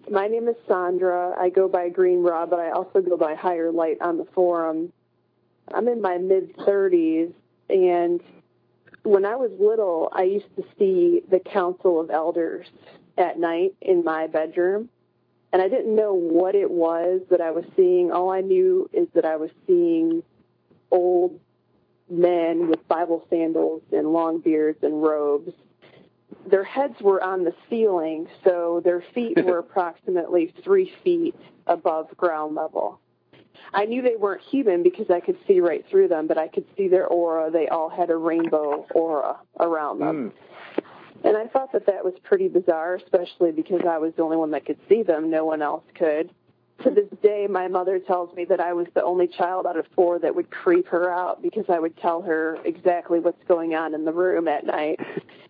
My name is Sandra. I go by Green Raw, but I also go by Higher Light on the forum. I'm in my mid-30s, and when I was little, I used to see the Council of Elders at night in my bedroom, and I didn't know what it was that I was seeing. All I knew is that I was seeing old men with Bible sandals and long beards and robes. Their heads were on the ceiling, so their feet were approximately 3 feet above ground level. I knew they weren't human because I could see right through them, but I could see their aura. They all had a rainbow aura around them. And I thought that that was pretty bizarre, especially because I was the only one that could see them. No one else could. To this day, my mother tells me that I was the only child out of 4 that would creep her out because I would tell her exactly what's going on in the room at night.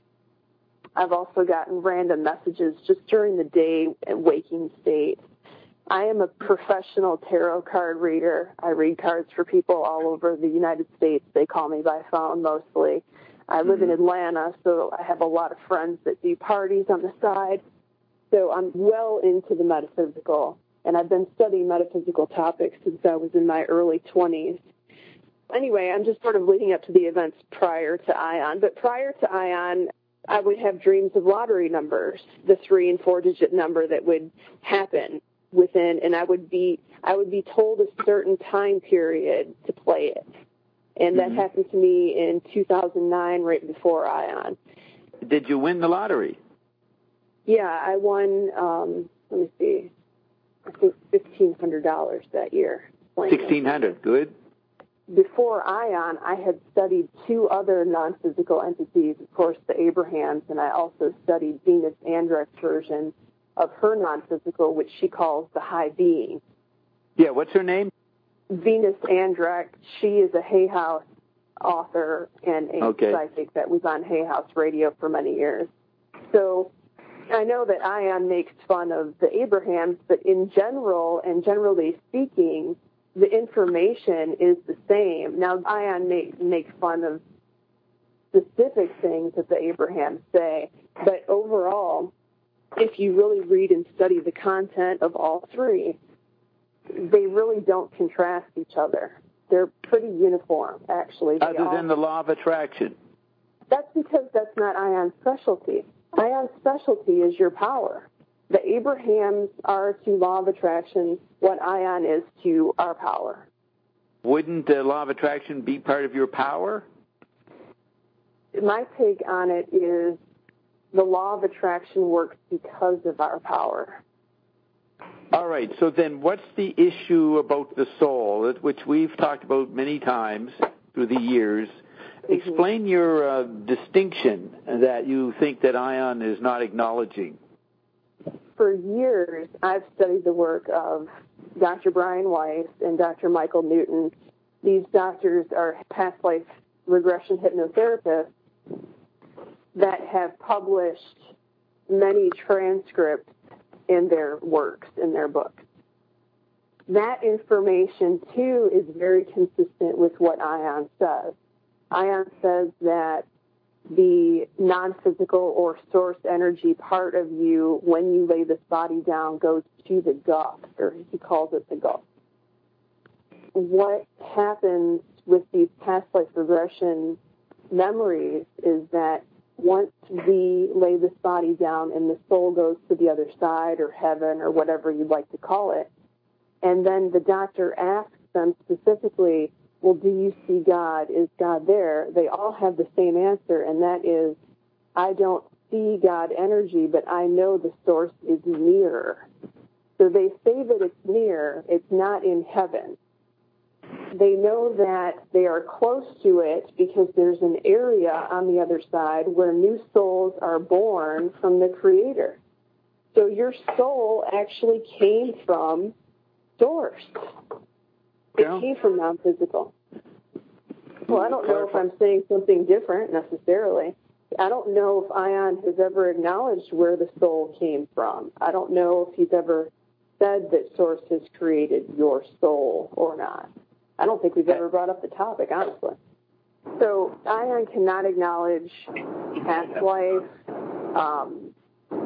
I've also gotten random messages just during the day and waking state. I am a professional tarot card reader. I read cards for people all over the United States. They call me by phone mostly. I live in Atlanta, so I have a lot of friends that do parties on the side. So I'm well into the metaphysical, and I've been studying metaphysical topics since I was in my early 20s. Anyway, I'm just sort of leading up to the events prior to ION. But prior to ION, I would have dreams of lottery numbers, the 3- and 4-digit number that would happen within, and I would be told a certain time period to play it. And that happened to me in 2009, right before ION. Did you win the lottery? Yeah, I won, let me see, I think $1,500 that year. $1,600, good. Before ION, I had studied 2 other non-physical entities, of course, the Abrahams, and I also studied Venus Andrecht's version of her non-physical, which she calls the high being. Yeah, what's her name? Venus Andrecht. She is a Hay House author and a psychic that was on Hay House Radio for many years. So I know that ION makes fun of the Abrahams, but in general, and generally speaking, the information is the same. Now, ION makes fun of specific things that the Abrahams say, but overall, if you really read and study the content of all 3, they really don't contrast each other. They're pretty uniform, actually. Other than the law of attraction. That's because that's not ION's specialty. ION's specialty is your power. The Abrahams are to law of attraction what ION is to our power. Wouldn't the law of attraction be part of your power? My take on it is the law of attraction works because of our power. All right, so then what's the issue about the soul, which we've talked about many times through the years? Explain your distinction that you think that ION is not acknowledging. For years, I've studied the work of Dr. Brian Weiss and Dr. Michael Newton. These doctors are past life regression hypnotherapists that have published many transcripts in their works, in their books. That information, too, is very consistent with what ION says. ION says that the non-physical or source energy part of you, when you lay this body down, goes to the gut, or he calls it the gut. What happens with these past life regression memories is that once we lay this body down and the soul goes to the other side or heaven or whatever you'd like to call it, and then the doctor asks them specifically, well, do you see God? Is God there? They all have the same answer, and that is, I don't see God energy, but I know the source is near. So they say that it's near. It's not in heaven. They know that they are close to it because there's an area on the other side where new souls are born from the Creator. So your soul actually came from Source. It came from non-physical. Well, I don't know if I'm saying something different necessarily. I don't know if ION has ever acknowledged where the soul came from. I don't know if he's ever said that Source has created your soul or not. I don't think we've ever brought up the topic, honestly. So ION cannot acknowledge past life,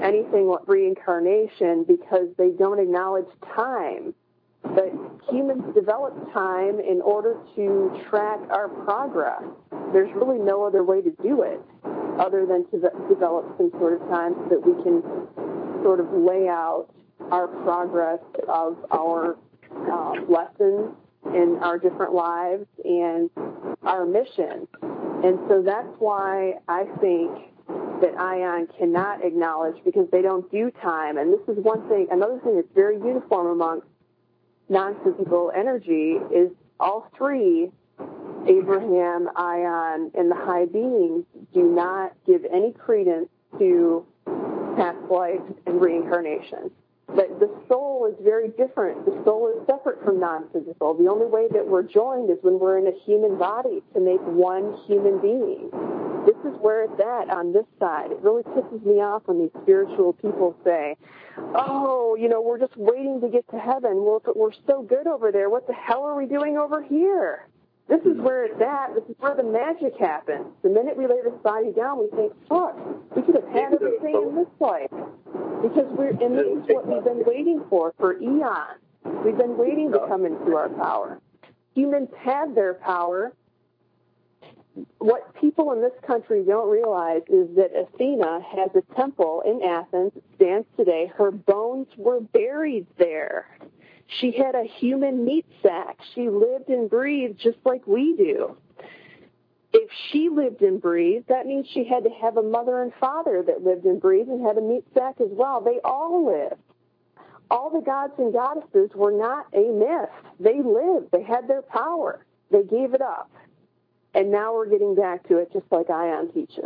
anything like reincarnation because they don't acknowledge time. But humans develop time in order to track our progress. There's really no other way to do it other than to develop some sort of time so that we can sort of lay out our progress of our lessons in our different lives and our mission. And so that's why I think that ION cannot acknowledge, because they don't do time. And this is one thing. Another thing that's very uniform amongst non-physical energy is all three, Abraham, Ion, and the high beings, do not give any credence to past life and reincarnation. But the soul is very different. The soul is separate from non-physical. The only way that we're joined is when we're in a human body to make one human being. This is where it's at on this side. It really pisses me off when these spiritual people say, oh, we're just waiting to get to heaven. Well, if we're so good over there, what the hell are we doing over here? This is where it's at. This is where the magic happens. The minute we lay this body down, we think, fuck, we could have had everything in this life. Because and this is what we've been waiting for eons. We've been waiting to come into our power. Humans had their power. What people in this country don't realize is that Athena has a temple in Athens. It stands today. Her bones were buried there. She had a human meat sack. She lived and breathed just like we do. If she lived and breathed, that means she had to have a mother and father that lived and breathed and had a meat sack as well. They all lived. All the gods and goddesses were not a myth. They lived. They had their power. They gave it up. And now we're getting back to it just like Ion teaches.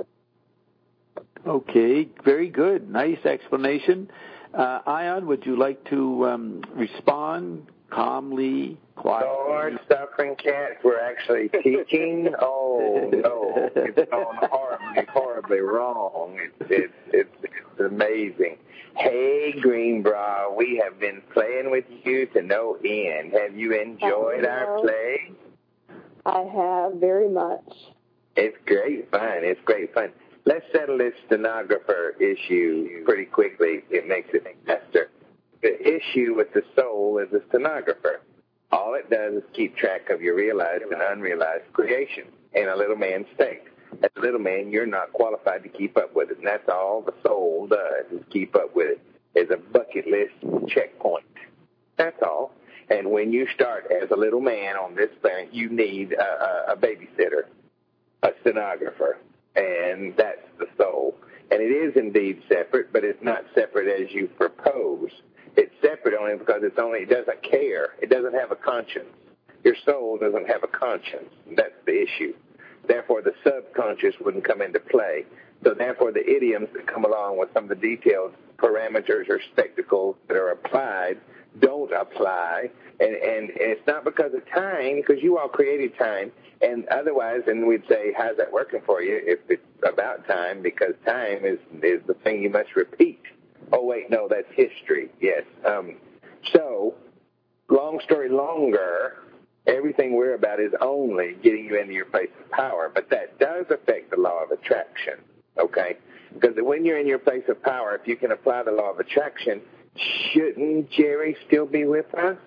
Okay, very good. Nice explanation. Ion, would you like to respond calmly, quietly? Lord, suffering cats, we're actually teaching? Oh, no. It's gone horribly wrong. It's amazing. Hey, Greenbra, we have been playing with you to no end. Have you enjoyed our play? I have, very much. It's great fun. It's great fun. Let's settle this stenographer issue pretty quickly. It makes it faster. The issue with the soul is the stenographer. All it does is keep track of your realized and unrealized creation in a little man's state. As a little man, you're not qualified to keep up with it, and that's all the soul does is keep up with it. It's a bucket list checkpoint. That's all. And when you start as a little man on this planet, you need a babysitter, a stenographer, and that's the soul. And it is indeed separate, but it's not separate as you propose. It's separate only because it doesn't care. It doesn't have a conscience. Your soul doesn't have a conscience. That's the issue. Therefore, the subconscious wouldn't come into play. So therefore, the idioms that come along with some of the detailed parameters or spectacles that are applied don't apply. And it's not because of time, because you all created time. And otherwise, and we'd say, how's that working for you if it's about time? Because time is the thing you must repeat. Oh, wait, no, that's history. Yes. So, long story longer, everything we're about is only getting you into your place of power. But that does affect the law of attraction, okay? Because when you're in your place of power, if you can apply the law of attraction, shouldn't Jerry still be with us?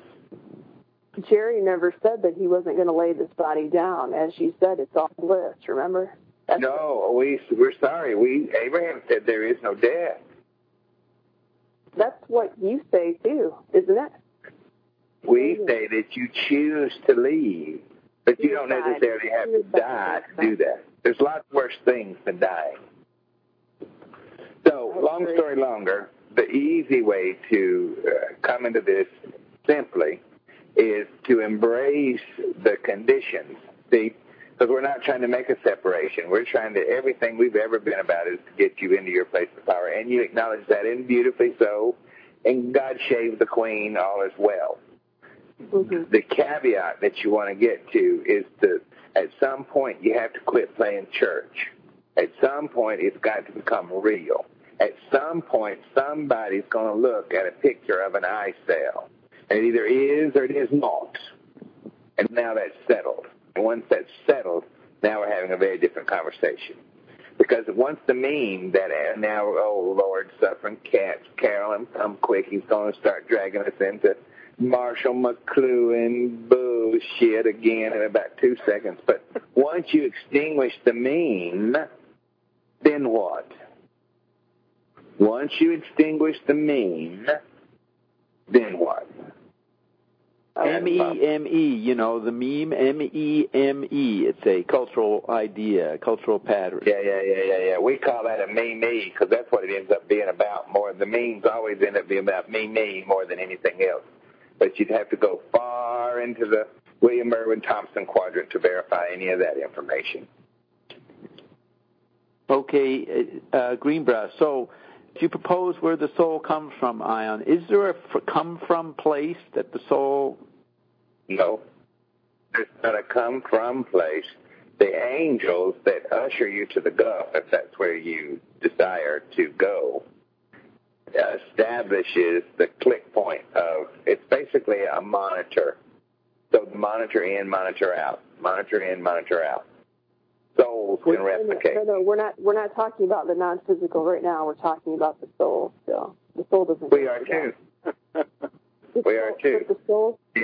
Jerry never said that he wasn't going to lay this body down. As you said, it's all bliss, remember? No, we're sorry. Abraham said there is no death. That's what you say, too, isn't it? We say that you choose to leave, but you don't necessarily have to die to do that. There's lots worse things than dying. So, long story longer, the easy way to come into this simply is to embrace the conditions. See, because we're not trying to make a separation. We're trying to, everything we've ever been about is to get you into your place of power. And you acknowledge that, and beautifully so. And God shaved the queen, all is well. Mm-hmm. The caveat that you want to get to is that at some point you have to quit playing church. At some point it's got to become real. At some point somebody's going to look at a picture of an eye cell. And it either is or it is not. And now that's settled. And once that's settled, now we're having a very different conversation. Because once the meme that now, oh, Lord, suffering cats, Carolyn, come quick, he's going to start dragging us into Marshall McLuhan bullshit again in about 2 seconds. But once you extinguish the meme, then what? Once you extinguish the meme, then what? M-E-M-E, you know, the meme, M-E-M-E. It's a cultural idea, a cultural pattern. Yeah. We call that a me because that's what it ends up being about more. The memes always end up being about me more than anything else. But you'd have to go far into the William Irwin Thompson quadrant to verify any of that information. Okay, Greenbrass, so do you propose where the soul comes from, Ion? Is there a come-from place that the soul... No. There's not a come-from place. The angels that usher you to the Gulf, if that's where you desire to go, establishes the click point of... It's basically a monitor. So monitor in, monitor out. Monitor in, monitor out. Souls can replicate. No, we're not talking about the non-physical right now. We're talking about the soul still. The soul doesn't. We are too. We are too. The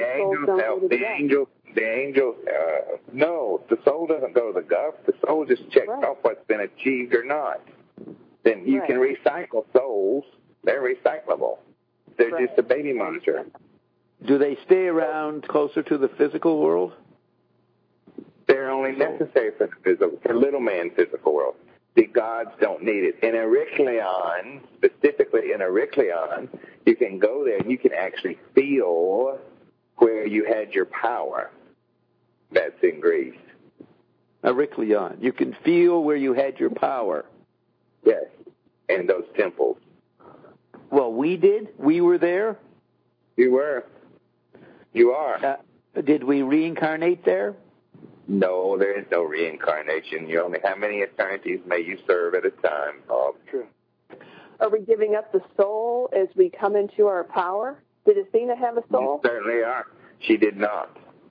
angels. No, the soul doesn't go to the Gulf. The soul just checks off what's been achieved or not. Then you can recycle souls. They're recyclable. They're just a baby monitor. Do they stay around closer to the physical world? They're only necessary for the physical, for little man physical world. The gods don't need it. In Ericleon, specifically in Ericleon, you can go there and you can actually feel where you had your power. That's in Greece. Ericleon. You can feel where you had your power. Yes, in those temples. Well, we did. We were there. You were. You are. Did we reincarnate there? No, there is no reincarnation. You only, how many eternities may you serve at a time, Bob? True. Are we giving up the soul as we come into our power? Did Athena have a soul? You certainly are. She did not.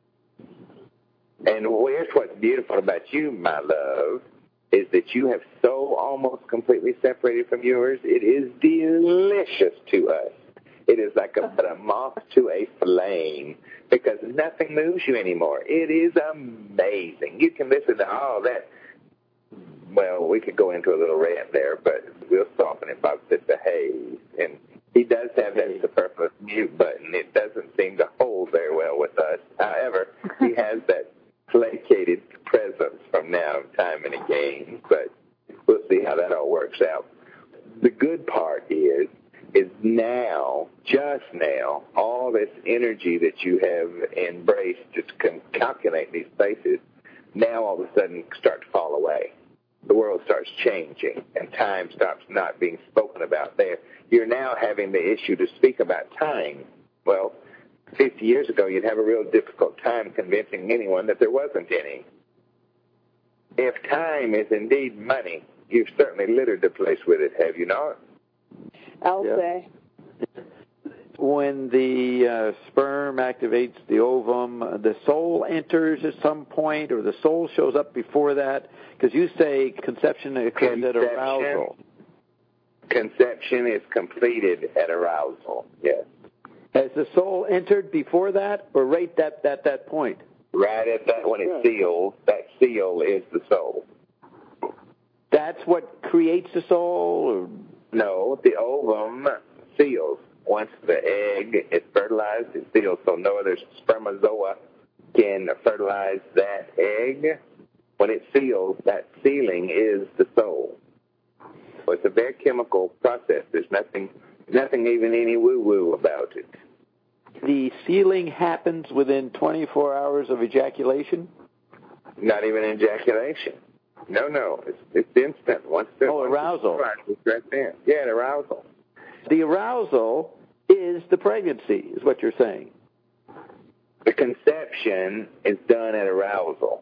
And here's what's beautiful about you, my love, is that you have so almost completely separated from yours. It is delicious to us. It is like a moth to a flame because nothing moves you anymore. It is amazing. You can listen to all that. Well, we could go into a little rant there, but we'll soften it by the haze. And he does have that superfluous mute button. It doesn't seem to hold very well with us. However, he has that placated presence from now time and again, but we'll see how that all works out. The good part is now, just now, all this energy that you have embraced to calculate these places, now all of a sudden start to fall away. The world starts changing, and time stops not being spoken about there. You're now having the issue to speak about time. Well, 50 years ago, you'd have a real difficult time convincing anyone that there wasn't any. If time is indeed money, you've certainly littered the place with it, have you not? I'll say. When the sperm activates the ovum, the soul enters at some point, or the soul shows up before that? Because you say conception occurs at arousal. Conception is completed at arousal, yes. Has the soul entered before that, or right at that point? Right at that, when it's sealed, that seal is the soul. That's what creates the soul? Or? No, the ovum seals. Once the egg is fertilized, it seals, so no other spermatozoa can fertilize that egg. When it seals, that sealing is the soul. So it's a very chemical process. There's nothing even any woo-woo about it. The sealing happens within 24 hours of ejaculation? Not even ejaculation. No. It's instant. Once arousal. It's right there. Yeah, arousal. The arousal is the pregnancy, is what you're saying. The conception is done at arousal.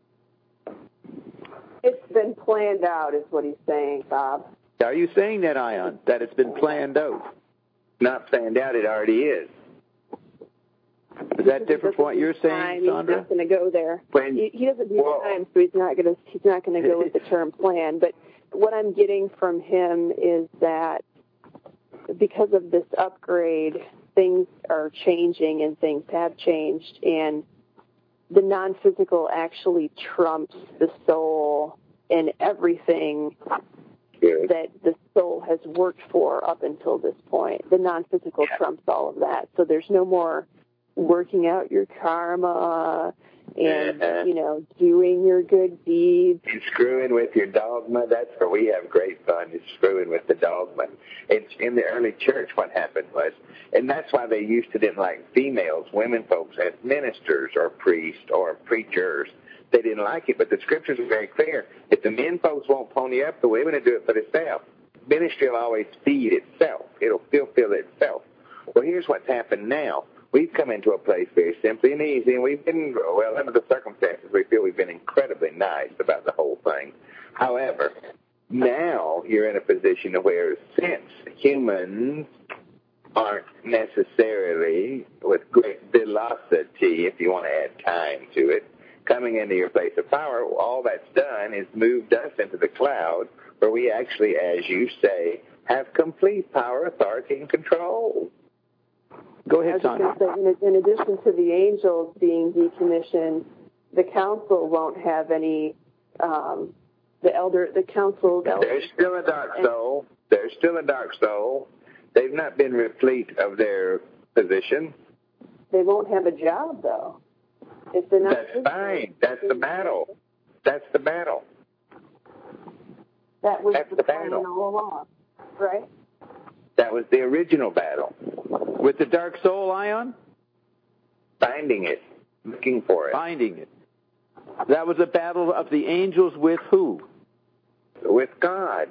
It's been planned out, is what he's saying, Bob. Are you saying that, Ion, that it's been planned out? Not planned out, it already is. Is that different from what you're saying, Sandra? He's not going to go there. He doesn't do time, so he's not going to go with the term plan. But what I'm getting from him is that because of this upgrade, things are changing and things have changed, and the non-physical actually trumps the soul and everything that the soul has worked for up until this point. The non-physical trumps all of that. So there's no more working out your karma and, doing your good deeds. And screwing with your dogma. That's where we have great fun, is screwing with the dogma. It's in the early church what happened was, and that's why they used to didn't like females, women folks, as ministers or priests or preachers. They didn't like it, but the scriptures are very clear. If the men folks won't pony up, the women will do it for themselves. Ministry will always feed itself. It'll fulfill itself. Well, here's what's happened now. We've come into a place very simply and easy, and we've been, well, under the circumstances, we feel we've been incredibly nice about the whole thing. However, now you're in a position where since humans aren't necessarily, with great velocity, if you want to add time to it, coming into your place of power, all that's done is moved us into the cloud where we actually, as you say, have complete power, authority, and control. Go ahead, Sandra. In addition to the angels being decommissioned, the council won't have any, the council... There's still a dark soul. There's still a dark soul. They've not been replete of their position. They won't have a job, though. If they're not... That's fine. That's the battle. That's the battle. That was the plan all along, right? That was the original battle. With the dark soul, Ion? Finding it. Looking for it. Finding it. That was a battle of the angels with who? With God.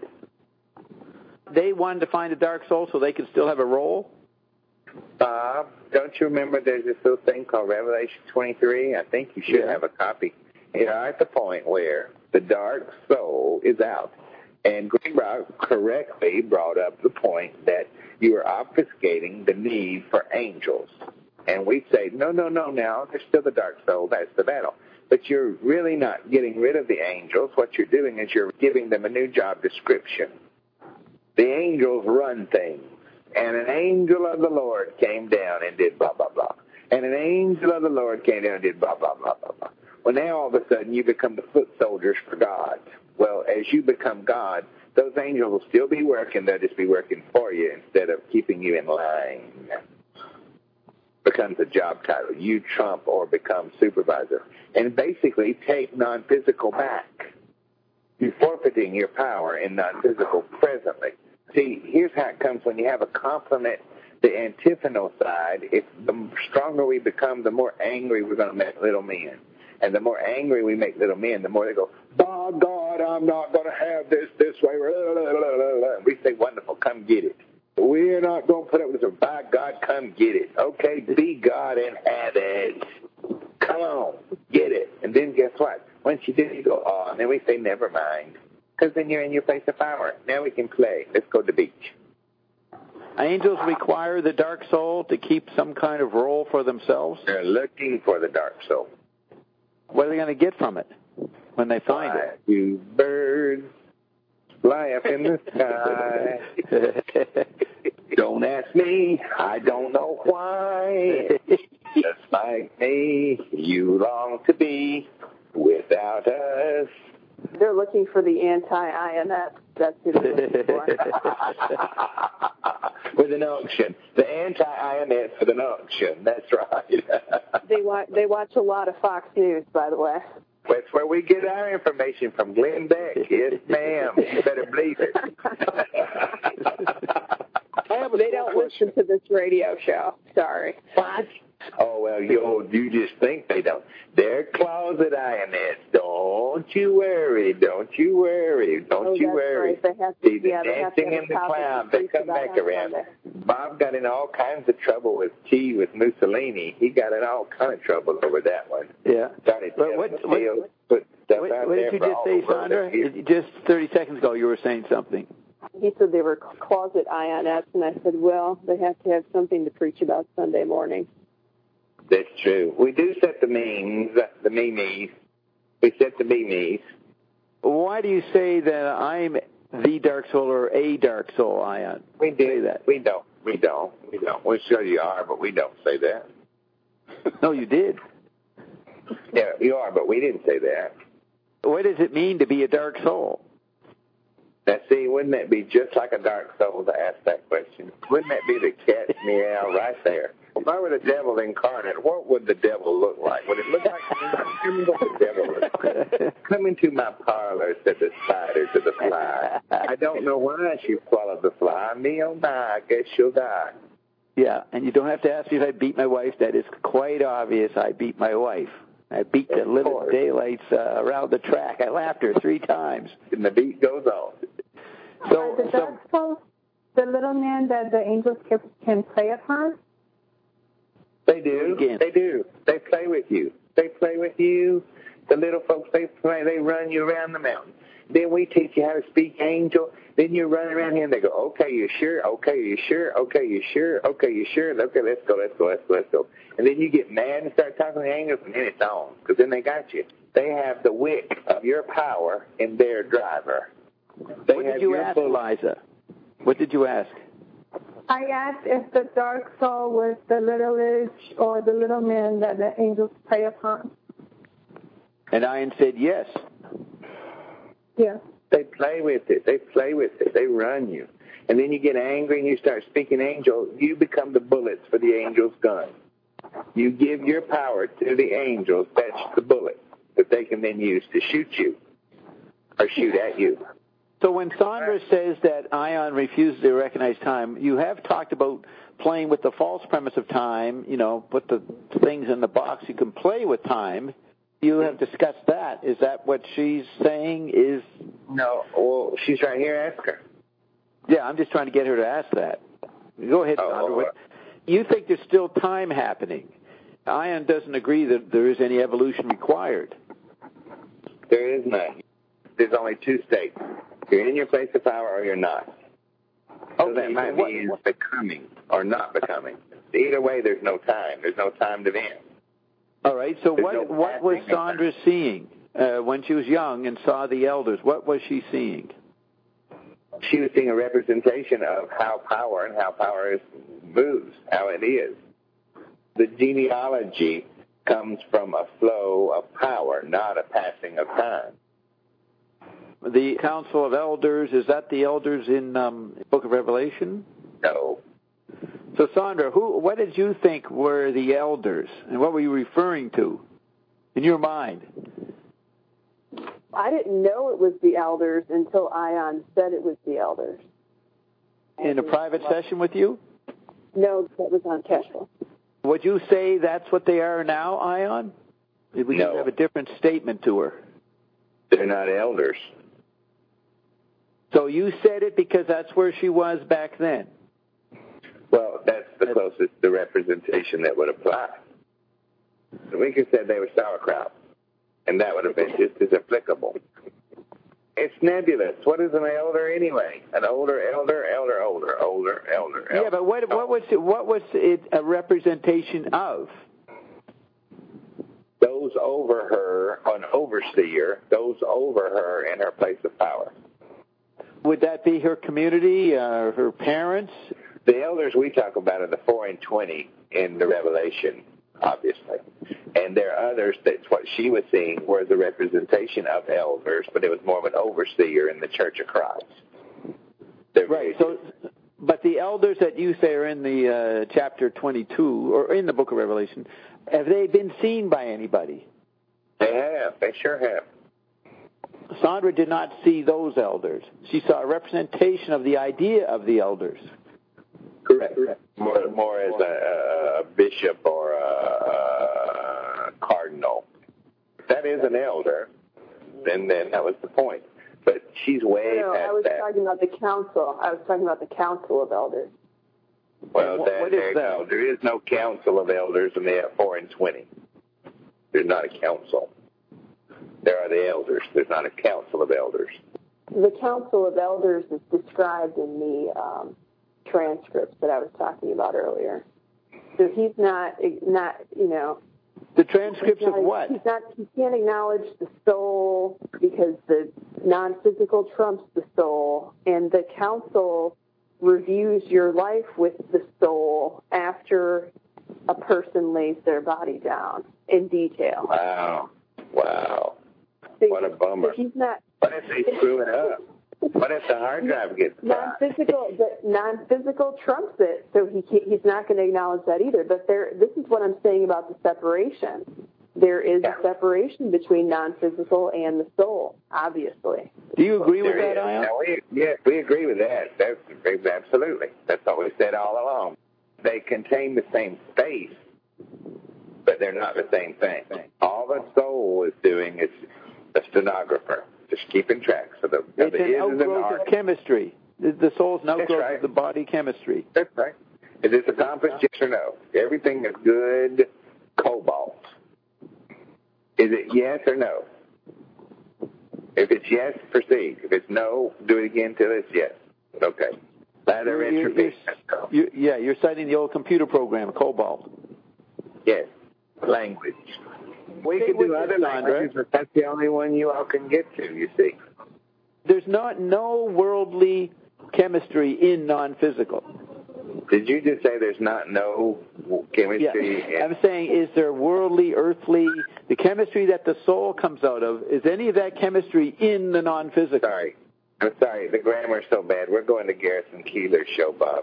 They wanted to find a dark soul so they could still have a role? Bob, don't you remember there's this little thing called Revelation 23? I think you should have a copy. You're at the point where the dark soul is out. And Greenbrock correctly brought up the point that you are obfuscating the need for angels. And we say, no, now, there's still the dark soul, that's the battle. But you're really not getting rid of the angels. What you're doing is you're giving them a new job description. The angels run things. And an angel of the Lord came down and did blah, blah, blah. And an angel of the Lord came down and did blah, blah, blah, blah, blah. Well, now all of a sudden you become the foot soldiers for God. Well, as you become God, those angels will still be working. They'll just be working for you instead of keeping you in line. Becomes a job title. You trump or become supervisor. And basically take non-physical back. You're forfeiting your power in non-physical presently. See, here's how it comes when you have a complement. The antiphonal side, if the stronger we become, the more angry we're going to make little men. And the more angry we make little men, the more they go, by God, I'm not going to have this way. And we say, wonderful, come get it. We're not going to put up with it. By God, come get it. Okay, be God and have it. Come on, get it. And then guess what? Once you do, you go, oh, and then we say, never mind. Because then you're in your place of power. Now we can play. Let's go to the beach. Angels require the dark soul to keep some kind of role for themselves? They're looking for the dark soul. What are they going to get from it when they find it? You birds fly up in the sky. Don't ask me, I don't know why. Just like me, you long to be without us. They're looking for the anti-INS. That's who they're looking for. With an auction. The anti-INS with an auction. That's right. They watch a lot of Fox News, by the way. That's where we get our information from. Glenn Beck. Yes, ma'am. You better believe it. They don't listen to this radio show. Sorry. What? Oh, well, you just think they don't. They're closet INS. Don't you worry. Don't you worry. Don't you worry. Right. They have to, see, the dancing in the cloud, they come back around. Bob got in all kinds of trouble with Mussolini. He got in all kind of trouble over that one. Yeah. Started what did you just say, Sandra? Just 30 seconds ago you were saying something. He said they were closet INS, and I said, well, they have to have something to preach about Sunday morning. That's true. We do set the memes. We set the memes. Why do you say that I'm the dark soul or a dark soul, Ion? We do. Say that. We don't. We're sure you are, but we don't say that. No, you did. Yeah, you are, but we didn't say that. What does it mean to be a dark soul? Now, see, wouldn't that be just like a dark soul to ask that question? Wouldn't that be the cat's meow right there? If I were the devil incarnate, what would the devil look like? Would it look like what the devil looks like? Come into my parlor, said the spider to the fly. I don't know why she swallowed the fly. Me, oh my, I guess she'll die. Yeah, and you don't have to ask me if I beat my wife. That is quite obvious. I beat my wife. I beat the living daylights around the track. I laughed her 3 times. And the beat goes on. Are the dark souls the little man that the angels can play upon? They do. They do. They play with you. The little folks, they play. They run you around the mountain. Then we teach you how to speak angel. Then you run around here and they go, okay, you sure? Okay, you sure? Okay, you sure? Okay, you sure? Okay, let's go. And then you get mad and start talking to the angels, and then it's on, because then they got you. They have the wick of your power in their driver. What did you ask, Eliza? What did you ask? I asked if the dark soul was the little lich or the little man that the angels prey upon. And Ian said yes. Yeah. They play with it. They run you. And then you get angry and you start speaking angel. You become the bullets for the angel's gun. You give your power to the angels. That's the bullet that they can then use to shoot you or shoot at you. So when Sandra says that Ion refuses to recognize time, you have talked about playing with the false premise of time, put the things in the box. You can play with time. You have discussed that. Is that what she's saying is? No. Well, she's right here. Ask her. Yeah, I'm just trying to get her to ask that. Go ahead, Sandra. You think there's still time happening. Ion doesn't agree that there is any evolution required. There is none. There's only 2 states. You're in your place of power or you're not. So that might mean becoming or not becoming. Either way, there's no time. There's no time to end. All right, so what was Sandra seeing when she was young and saw the elders? What was she seeing? She was seeing a representation of how power moves, how it is. The genealogy comes from a flow of power, not a passing of time. The Council of Elders, is that the elders in the Book of Revelation? No. So, Sandra, what did you think were the elders, and what were you referring to in your mind? I didn't know it was the elders until Ion said it was the elders. In a private session with you? No, that was on Cashflow. Would you say that's what they are now, Ion? Did we have a different statement to her? They're not elders. So you said it because that's where she was back then? Well, that's the closest to representation that would apply. We could say they were sauerkraut, and that would have been just as applicable. It's nebulous. What is an elder anyway? An older. Yeah, but what was it a representation of? Those over her, an overseer, those over her in her place of power. Would that be her community, her parents? The elders we talk about are the 4 and 20 in the Revelation, obviously. And there are others that's what she was seeing was a representation of elders, but it was more of an overseer in the Church of Christ. Right. So, but the elders that you say are in the chapter 22, or in the Book of Revelation, have they been seen by anybody? They have. They sure have. Sandra did not see those elders. She saw a representation of the idea of the elders. Correct. More as a bishop or a cardinal. That is an elder, then that was the point. But she's way past that. I was talking about the council. I was talking about the council of elders. Well, there is no council of elders, and they have 4 and 20. There's not a council. There are the elders. There's not a council of elders. The council of elders is described in the transcripts that I was talking about earlier. So he's not, you know. The transcripts of what? He can't acknowledge the soul because the non-physical trumps the soul, and the council reviews your life with the soul after a person lays their body down in detail. Wow. So What a bummer. So he's not. What if they screw it up? What if the hard drive gets non-physical trumps it, so he's not going to acknowledge that either. But this is what I'm saying about the separation. There is a separation between non-physical and the soul, obviously. Do you agree with that, Ion? Yes, we agree with that. That's absolutely. That's what we said all along. They contain the same space, but they're not the same thing. All the soul is doing is a stenographer, just keeping track. So it's an outgrowth of chemistry. The soul's an outgrowth of the body chemistry. That's right. Is this accomplished, yes or no? Everything is good cobalt. Is it yes or no? If it's yes, proceed. If it's no, do it again till it's yes. Okay. Ladder entropy. You're citing the old computer program, COBOL. Yes. Language. We can do other languages, but that's the only one you all can get to, you see. There's no worldly chemistry in non-physical. Did you just say there's no chemistry? Yeah. I'm saying, is there worldly, earthly, the chemistry that the soul comes out of, is any of that chemistry in the non-physical? I'm sorry, the grammar's so bad. We're going to Garrison Keillor's show, Bob.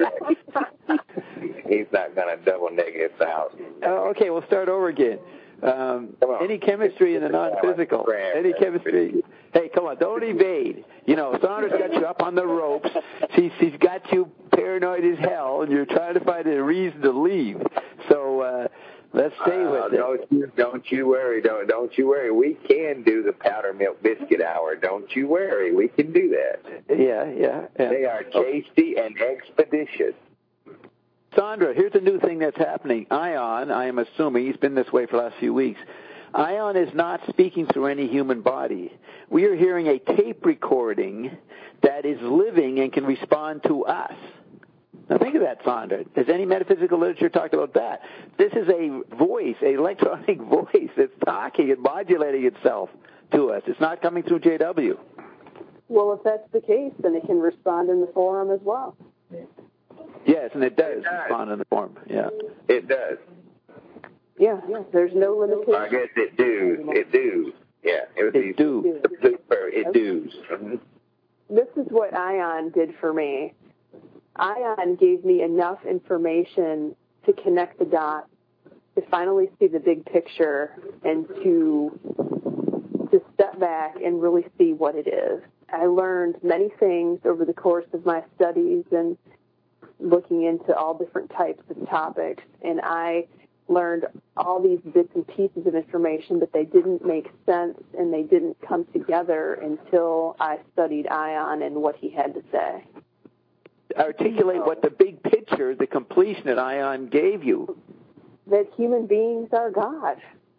He's not going to double negate us out. Okay, we'll start over again. Any chemistry in the non-physical? Any chemistry? Hey, come on, don't evade. You know, Sandra's got you up on the ropes. She's got you paranoid as hell, and you're trying to find a reason to leave. So let's stay with it. Don't you worry. Don't you worry. We can do the powder milk biscuit hour. Don't you worry. We can do that. Yeah. They are tasty and expeditious. Sandra, here's a new thing that's happening. Ion, I am assuming, he's been this way for the last few weeks. Ion is not speaking through any human body. We are hearing a tape recording that is living and can respond to us. Now think of that, Sandra. Has any metaphysical literature talked about that? This is a voice, an electronic voice that's talking and modulating itself to us. It's not coming through JW. Well, if that's the case, then it can respond in the forum as well. Yes, and it does respond in the form. Yeah, it does. Yeah. There's no limitation. I guess it does. Yeah, it does. Mm-hmm. This is what Ion did for me. Ion gave me enough information to connect the dots, to finally see the big picture, and to step back and really see what it is. I learned many things over the course of my studies and looking into all different types of topics, and I learned all these bits and pieces of information, but they didn't make sense and they didn't come together until I studied Ion and what he had to say. Articulate what the big picture, the completion that Ion gave you. That human beings are God.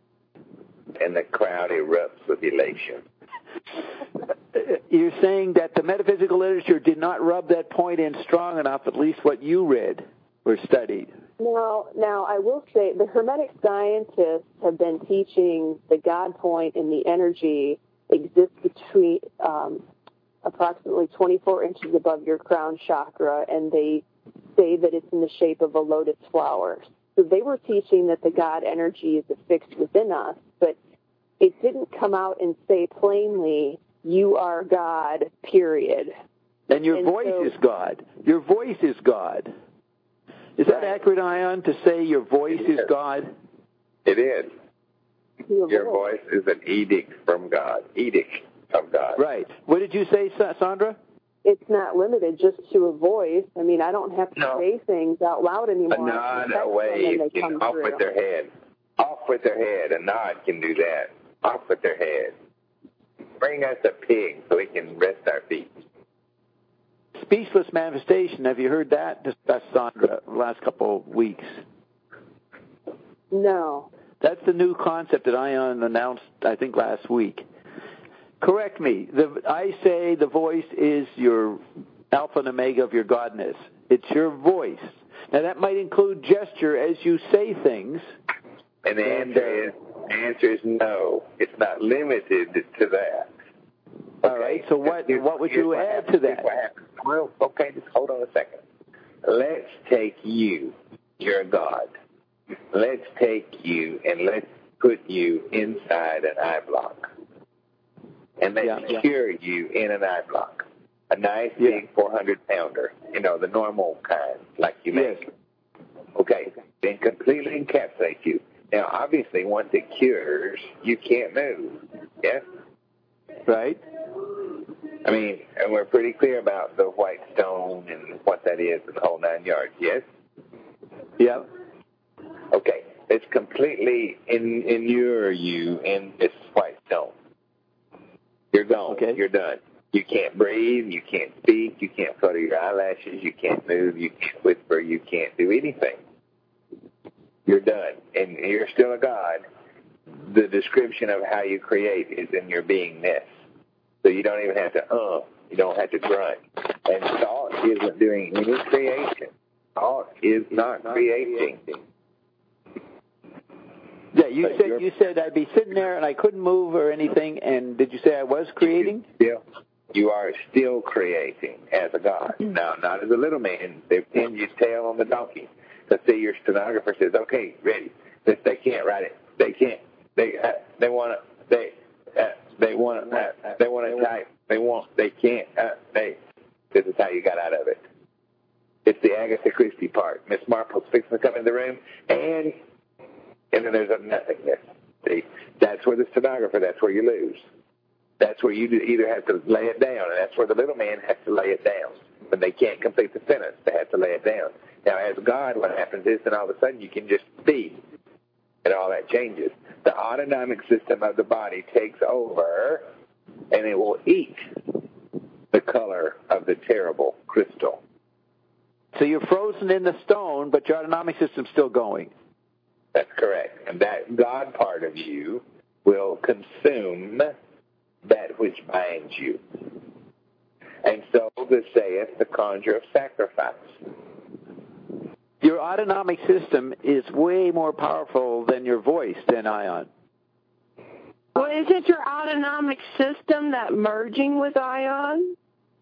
And the crowd erupts with elation. You're saying that the metaphysical literature did not rub that point in strong enough, at least what you read or studied. Now, I will say the Hermetic scientists have been teaching the God point and the energy exists between approximately 24 inches above your crown chakra, and they say that it's in the shape of a lotus flower. So they were teaching that the God energy is affixed within us, but it didn't come out and say plainly, you are God, period. And your voice is God. Your voice is God. Is that accurate, Ion, to say your voice is God? It is. Your voice is an edict from God. Edict of God. Right. What did you say, Sandra? It's not limited just to a voice. I mean, I don't have to say things out loud anymore. No way. Off with their head. Off with their head. A nod can do that. Off with their head. Bring us a pig so we can rest our feet. Speechless manifestation. Have you heard that discussed, Sandra, the last couple of weeks? No. That's the new concept that Ion announced, I think, last week. Correct me. I say the voice is your alpha and omega of your godness. It's your voice. Now, that might include gesture as you say things. And the answer is no. It's not limited to that. All right, so what would you add to that? Well, okay, just hold on a second. Let's take you. You're a God. Let's take you and let's put you inside an eye block. And let's cure you in an eye block. A nice big 400-pounder, the normal kind, like you make. Okay, then completely encapsulate you. Now, obviously, once it cures, you can't move. Yes? Right. I mean, and we're pretty clear about the white stone and what that is and the whole 9 yards, yes? Yep. Okay, it's completely inure you in this white stone. You're gone. Okay. You're done. You can't breathe. You can't speak. You can't flutter your eyelashes. You can't move. You can't whisper. You can't do anything. You're done. And you're still a God. The description of how you create is in your beingness. So you don't even have to, you don't have to grunt. And thought isn't doing any creation. Thought is not creating. Yeah, you said I'd be sitting there and I couldn't move or anything, and did you say I was creating? You are still creating as a God. Now, not as a little man. They've pinned your tail on the donkey. Let's say your stenographer says, okay, ready. They can't write it. They can't. They want to type. They can't. This is how you got out of it. It's the Agatha Christie part. Miss Marple's fixing to come in the room, and then there's a nothingness. See, that's where the stenographer, that's where you lose. That's where you either have to lay it down, and that's where the little man has to lay it down. When they can't complete the sentence, they have to lay it down. Now, as God, what happens is, then all of a sudden you can just be, and all that changes. The autonomic system of the body takes over, and it will eat the color of the terrible crystal. So you're frozen in the stone, but your autonomic system's still going. That's correct. And that God part of you will consume that which binds you. And so this saith the conjure of sacrifice. Your autonomic system is way more powerful than your voice, then, Ion. Well, is it your autonomic system that merging with Ion?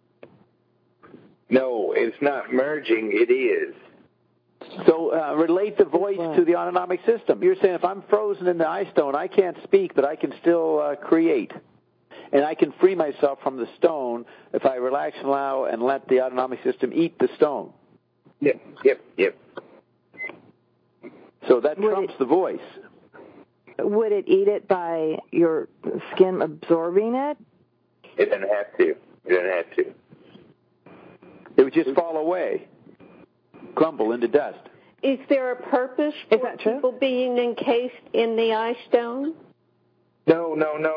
No, it's not merging. It is. So relate the voice to the autonomic system. You're saying if I'm frozen in the ice stone, I can't speak, but I can still create. And I can free myself from the stone if I relax and allow and let the autonomic system eat the stone. Yep. So that trumps the voice. Would it eat it by your skin absorbing it? It doesn't have to. It would just fall away, crumble into dust. Is there a purpose for people being encased in the ice stone? No.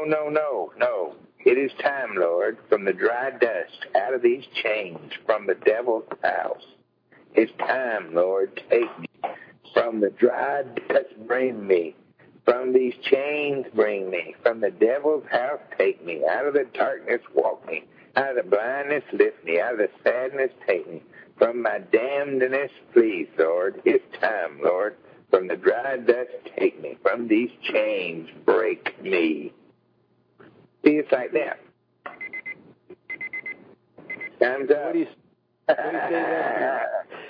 It is time, Lord, from the dry dust, out of these chains, from the devil's house. It's time, Lord, take me. From the dry dust, bring me. From these chains, bring me. From the devil's house, take me. Out of the darkness, walk me. Out of the blindness, lift me. Out of the sadness, take me. From my damnedness, please, Lord. It's time, Lord. From the dry dust, take me. From these chains, break me. See, it's like that. Time's up. What do you say that?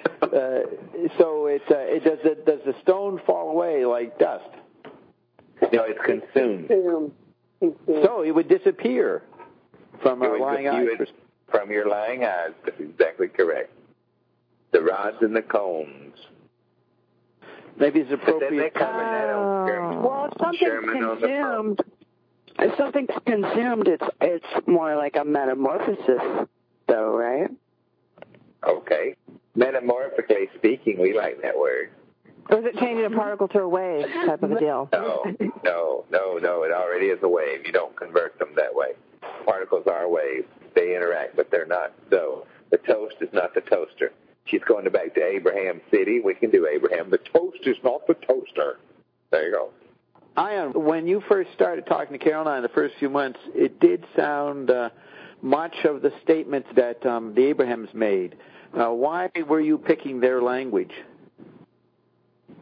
So does the stone fall away like dust? No, it's consumed. So it would disappear from our lying eyes. From your lying eyes, that's exactly correct. The rods and the cones. Maybe it's appropriate. Well, if something's consumed, it's more like a metamorphosis, though, right? Okay. Metaphorically speaking, we like that word. Or is it changing a particle to a wave type of a deal? No. It already is a wave. You don't convert them that way. Particles are waves. They interact, but they're not so. The toast is not the toaster. She's going back to Abraham City. We can do Abraham. The toast is not the toaster. There you go. Ion, when you first started talking to Caroline the first few months, it did sound much of the statements that the Abrahams made. Why were you picking their language?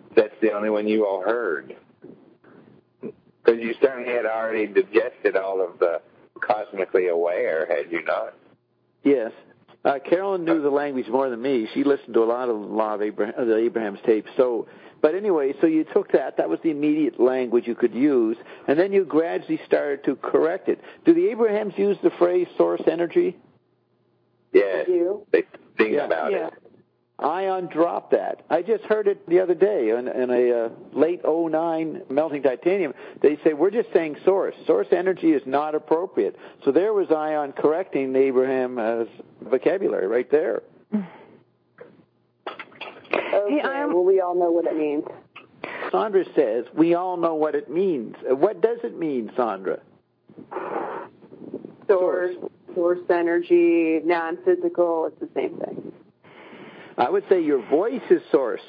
that's the only one you all heard. Because you certainly had already digested all of the cosmically aware, had you not? Yes. Carolyn knew the language more than me. She listened to a lot of the Abraham's tapes. So, but anyway, so you took that. That was the immediate language you could use, and then you gradually started to correct it. Do the Abrahams use the phrase source energy? Yes. They think about it. Ion dropped that. I just heard it the other day in a late 09 Melting Titanium. They say, we're just saying source. Source energy is not appropriate. So there was Ion correcting the Abraham vocabulary right there. Okay, well, we all know what it means. Sandra says, we all know what it means. What does it mean, Sandra? Source energy, non-physical, it's the same thing. I would say your voice is source.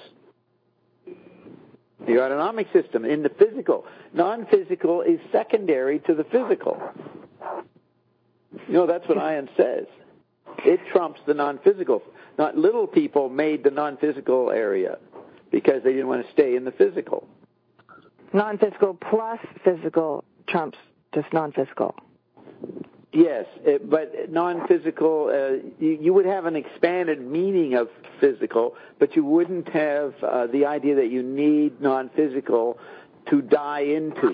Your autonomic system in the physical. Non-physical is secondary to the physical. You know, that's what Ion says. It trumps the non-physical. Not little people made the non-physical area because they didn't want to stay in the physical. Non-physical plus physical trumps just non-physical. Yes, but non-physical, you would have an expanded meaning of physical, but you wouldn't have the idea that you need non-physical to die into.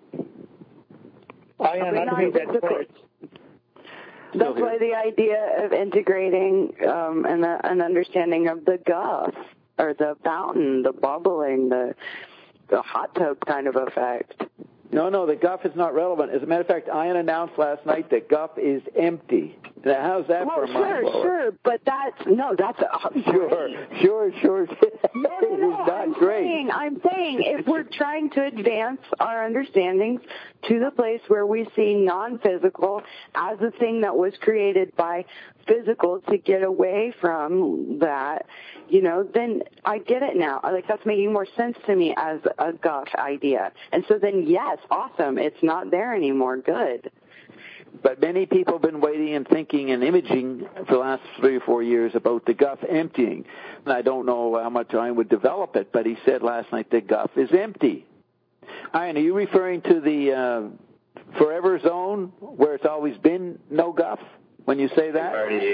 I think that's right. That's why the idea of integrating and an understanding of the guff, or the fountain, the bubbling, the hot tub kind of effect. No, the guff is not relevant. As a matter of fact, Ion announced last night that guff is empty. Now, how's that for a mind blower? Sure, but that's Sure. It is not great. I'm saying if we're trying to advance our understandings to the place where we see non-physical as a thing that was created by physical to get away from that, then I get it now. Like, that's making more sense to me as a guff idea. And so then, yes, awesome. It's not there anymore. Good. But many people have been waiting and thinking and imaging for the last 3 or 4 years about the guff emptying. And I don't know how much Ion would develop it, but he said last night the guff is empty. Ion, are you referring to the forever zone where it's always been no guff when you say that?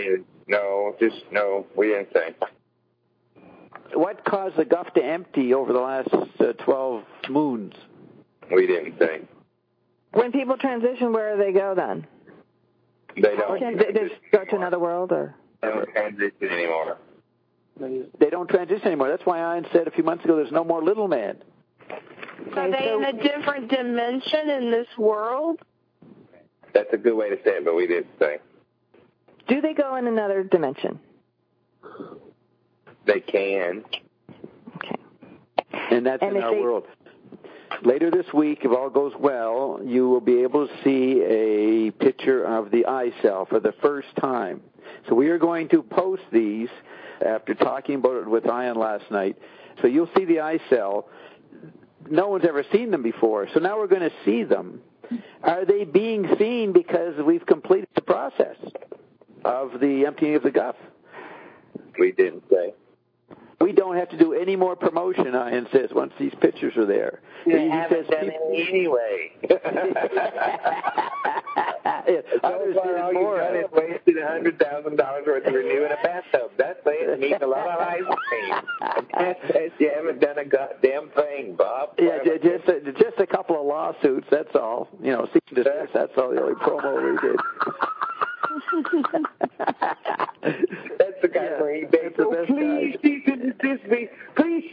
No, we didn't say. What caused the guff to empty over the last 12 moons? We didn't say. When people transition, where do they go then? They don't. They just go to another world, or? They don't transition anymore. They don't transition anymore. That's why Ion said a few months ago there's no more little man. Are they in a different dimension in this world? That's a good way to say it, but we didn't say. Do they go in another dimension? They can. Okay. And that's in our world. Later this week, if all goes well, you will be able to see a picture of the eye cell for the first time. So we are going to post these after talking about it with Ion last night. So you'll see the eye cell. No one's ever seen them before, so now we're going to see them. Are they being seen because we've completed the process of the emptying of the guff? We didn't say. We don't have to do any more promotion, Ion says, once these pictures are there. You haven't done it anyway. All you've done is wasted $100,000 worth of renewing a bathtub. That's saying it needs a lot of ice cream. That says you haven't done a goddamn thing, Bob. Yeah, just a couple of lawsuits, that's all. Cease and desist, that's all the only promo we did. That's the guy where he begs, please cease and desist me. Please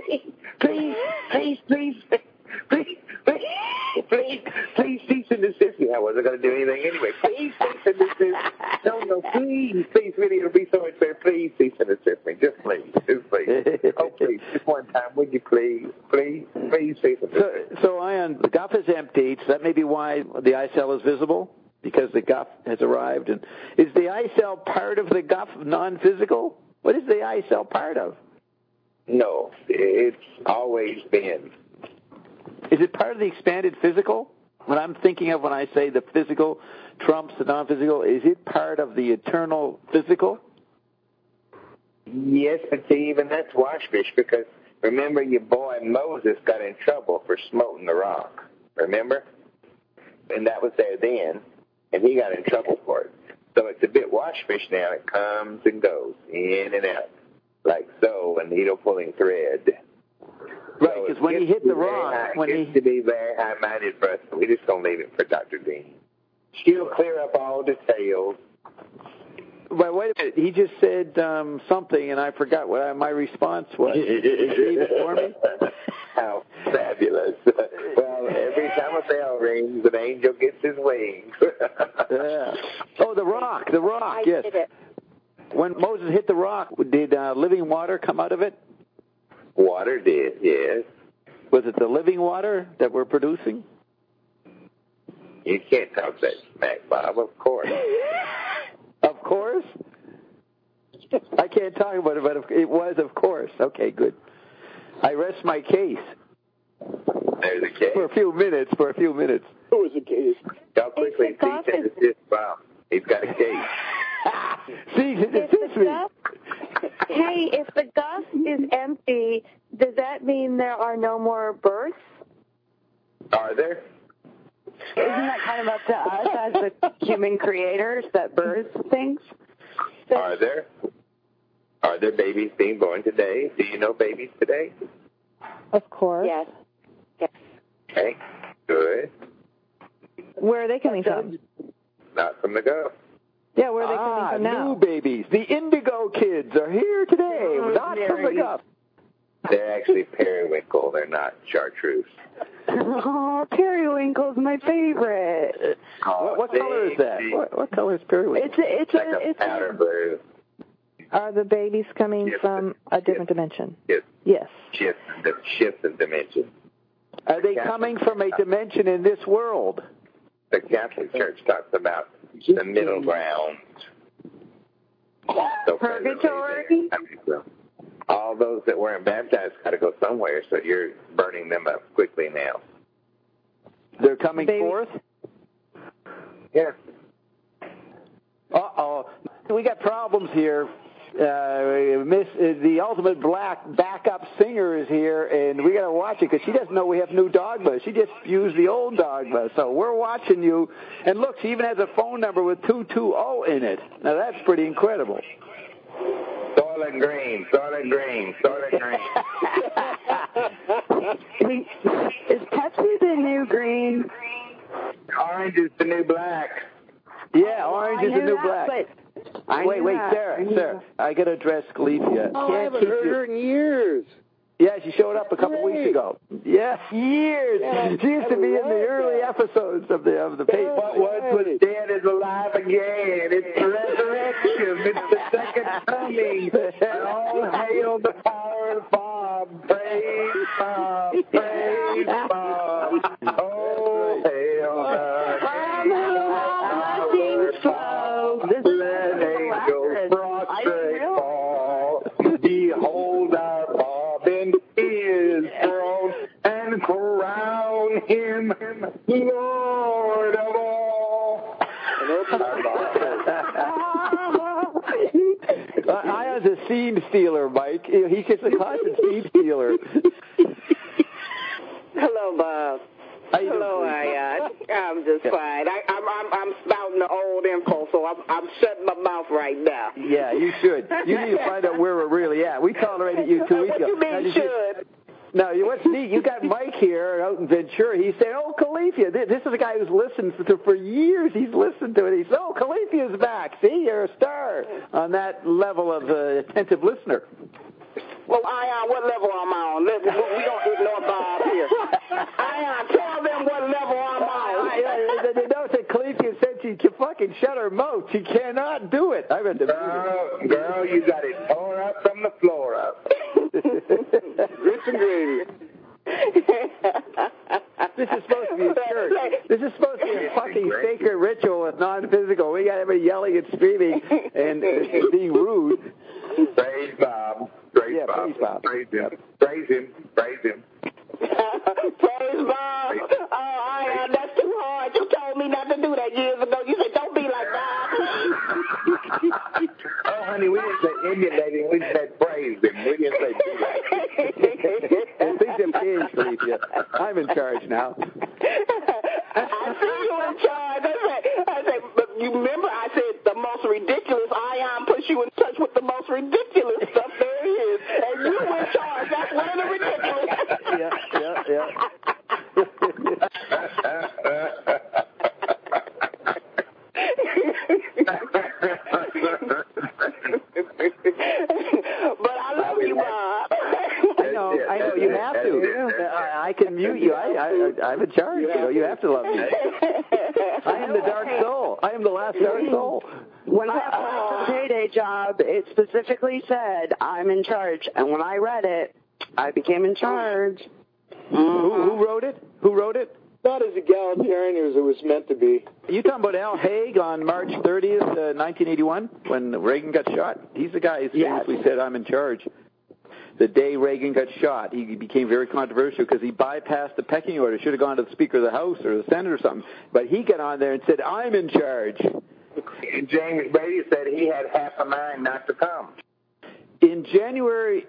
cease and desist me. I wasn't going to do anything anyway. Please cease and desist. No, please, really, it'll be so much better. Please cease and desist me. Just please. Oh, please, just one time, would you please cease and desist. So Ion, the guff is emptied, so that may be why the eye cell is visible? Because the guff has arrived. And is the eye cell part of the guff non-physical? What is the eye cell part of? No, it's always been. Is it part of the expanded physical? What I'm thinking of when I say the physical trumps the non-physical, is it part of the eternal physical? Yes, but see, even that's washfish, because remember your boy Moses got in trouble for smoting the rock. Remember? And that was there then, and he got in trouble for it. So it's a bit washfish now. It comes and goes, in and out, like so, a needle pulling thread. Right, because when he hit the rock, it gets to be very high-minded for us. We just don't leave it for Dr. Dean. She'll clear up all details. Well, wait a minute. He just said something, and I forgot what my response was. Leave it for me? How fabulous. Well, every time a bell rings, an angel gets his wings. Yeah. Oh, the rock, yes. I did it. When Moses hit the rock, did living water come out of it? Water did, yes. Was it the living water that we're producing? You can't talk that smack, Bob, of course. Of course? I can't talk about it, but it was, of course. Okay, good. I rest my case. There's a case. For a few minutes. It was a case. How quickly he said it's just Bob. He's got a case. See, it's me. Hey, if the gus is empty, does that mean there are no more births? Are there? Isn't that kind of up to us as the human creators that birth things? Are there? Are there babies being born today? Do you know babies today? Of course. Yes. Okay, good. Where are they coming from? Not from the go. Yeah, where are they coming from now? New babies. The indigo kids are here today, not from the guff. They're actually periwinkle. They're not chartreuse. Oh, periwinkle's my favorite. What color is that? What color is periwinkle? It's like a powder blue. Are the babies coming from a different dimension? Yes. Yes. Shifts in dimension. Are they coming from a dimension in this world? The Catholic Church talks about the middle ground. So Purgatory? All those that weren't baptized got to go somewhere, so you're burning them up quickly now. They're coming forth? Yeah. Uh-oh. We got problems here. The ultimate black backup singer is here, and we got to watch it because she doesn't know we have new dogma. She just used the old dogma, so we're watching you. And look, she even has a phone number with 220 in it. Now that's pretty incredible. Soylent Green. Is Pepsi the new green? Orange is the new black. Yeah, orange is the new black. Wait, Sarah, I got to address Califia. I haven't heard her in years. Yeah, she showed up a couple weeks ago. Yes, years. She used to be in the early episodes of the paper. What was dead is alive again. It's the resurrection. It's the second coming. And all hail the power of Bob. Praise Bob. Praise Bob. Oh, hail the let angels prostrate fall. Behold our Bob in his throne, and crown him Lord of all. Ion's a seed stealer, Mike. He's just a constant seed stealer. Hello, Bob. Hello, Ion. I'm just fine. I'm spouting the old info, so I'm shutting my mouth right now. Yeah, you should. You need to find out where we're really at. We tolerated you 2 weeks ago. What you mean should? No, what's neat, you got Mike here out in Ventura. He said, oh, Califia. This is a guy who's listened to for years. He's listened to it. He said, oh, Califia's back. See, you're a star on that level of attentive listener. Well, Ion, what level am I on? We don't ignore Bob here. Ion, tell them what level I'm on. They know that Califia said she can fucking shut her mouth. She cannot do it. I read the Girl, you got it torn up from the floor up. Grits and gravy. This is supposed to be a church. This is supposed to be a fucking sacred ritual with non-physical. We got everybody yelling and screaming and being rude. Praise Bob. Praise Bob. Praise Bob. Praise him. Praise him. Praise him. Praise Bob. Oh, Ion, that's too hard. You told me not to do that years ago. You said, don't be like Bob. Oh, honey, we didn't say emulate him. We said praise him. We didn't say do that. Things have changed, Felicia. I'm in charge now. I see you in charge. I said, but you remember I said the most ridiculous ion puts you in touch with the most ridiculous stuff there is. And you in charge. That's one of the ridiculous. Yeah. But I love you, Bob. I know. You have to. I can mute you. I'm in charge. You have to love me. I am the dark soul. I am the last dark soul. When I applied for the payday job, it specifically said, I'm in charge. And when I read it, I became in charge. Who wrote it? Not as egalitarian as it was meant to be. Are you talking about Al Haig on March 30th, 1981, when Reagan got shot? He's the guy who famously said, I'm in charge. The day Reagan got shot, he became very controversial because he bypassed the pecking order. Should have gone to the Speaker of the House or the Senate or something. But he got on there and said, I'm in charge. And James Brady said he had half a mind not to come. In January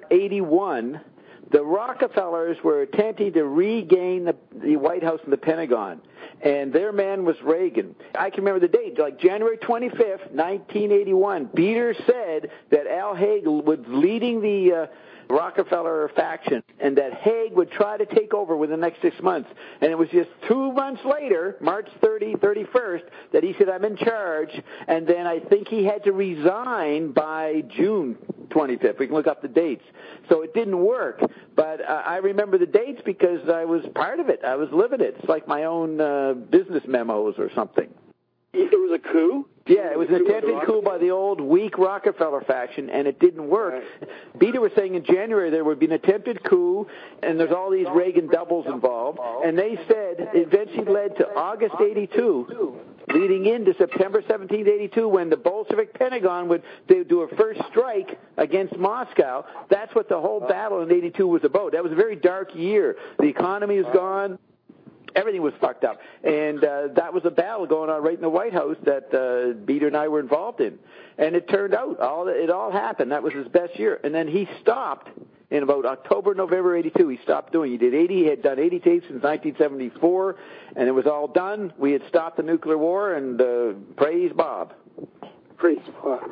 81, the Rockefellers were attempting to regain the White House and the Pentagon, and their man was Reagan. I can remember the date, like January 25th, 1981. Beter said that Al Haig was leading the Rockefeller faction, and that Haig would try to take over within the next 6 months. And it was just 2 months later, March 31st, that he said, I'm in charge, and then I think he had to resign by June 25th. We can look up the dates. So it didn't work, but I remember the dates because I was part of it. I was living it. It's like my own business memos or something. It was a coup? Yeah, it was an attempted coup by the old weak Rockefeller faction, and it didn't work. Right. Beter was saying in January there would be an attempted coup, and there's all these Reagan doubles involved, and they said it eventually led to August 82, leading into September 17, 82, when the Bolshevik Pentagon would do a first strike against Moscow. That's what the whole battle in 82 was about. That was a very dark year. The economy was gone. Everything was fucked up. And that was a battle going on right in the White House that Beter and I were involved in. And it turned out, it all happened. That was his best year. And then he stopped in about October, November 82. He stopped doing. He had done 80 tapes since 1974, and it was all done. We had stopped the nuclear war, and praise Bob. Praise Bob.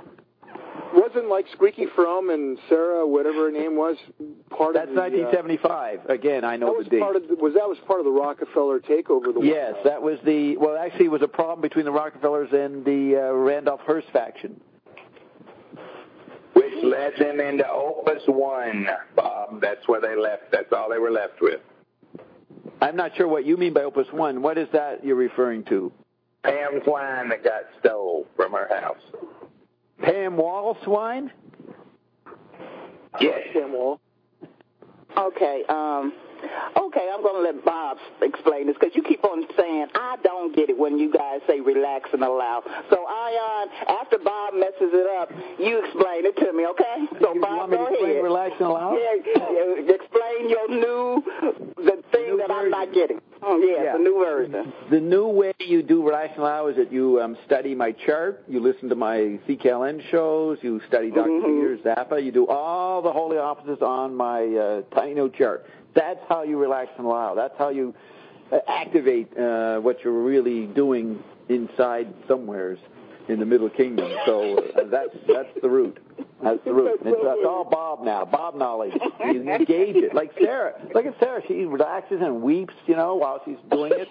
Wasn't like Squeaky Fromm and Sarah, whatever her name was, part of the... That's 1975. Again, I know the date. That was part of the Rockefeller takeover? Yes, that was the... Well, actually, it was a problem between the Rockefellers and the Randolph Hearst faction. Which led them into Opus One, Bob. That's where they left. That's all they were left with. I'm not sure what you mean by Opus One. What is that you're referring to? Pam's wine that got stole from her house. Pam Wall swine? Yes. Pam Wall. Okay, I'm going to let Bob explain this because you keep on saying, I don't get it when you guys say relax and allow. So, Ion, after Bob messes it up, you explain it to me, okay? So, Bob, go ahead. Relax and allow? Yeah, explain the thing that I'm not getting. The new version. The new way you do relax and allow is that you study my chart, you listen to my CKLN shows, you study Dr. Peter Zappa, you do all the holy offices on my tiny note chart. That's how you relax and allow. That's how you activate what you're really doing inside somewheres in the Middle Kingdom. So that's the root. That's the root. It's all Bob now. Bob knowledge. You engage it. Like Sarah. Look at Sarah. She relaxes and weeps, while she's doing it.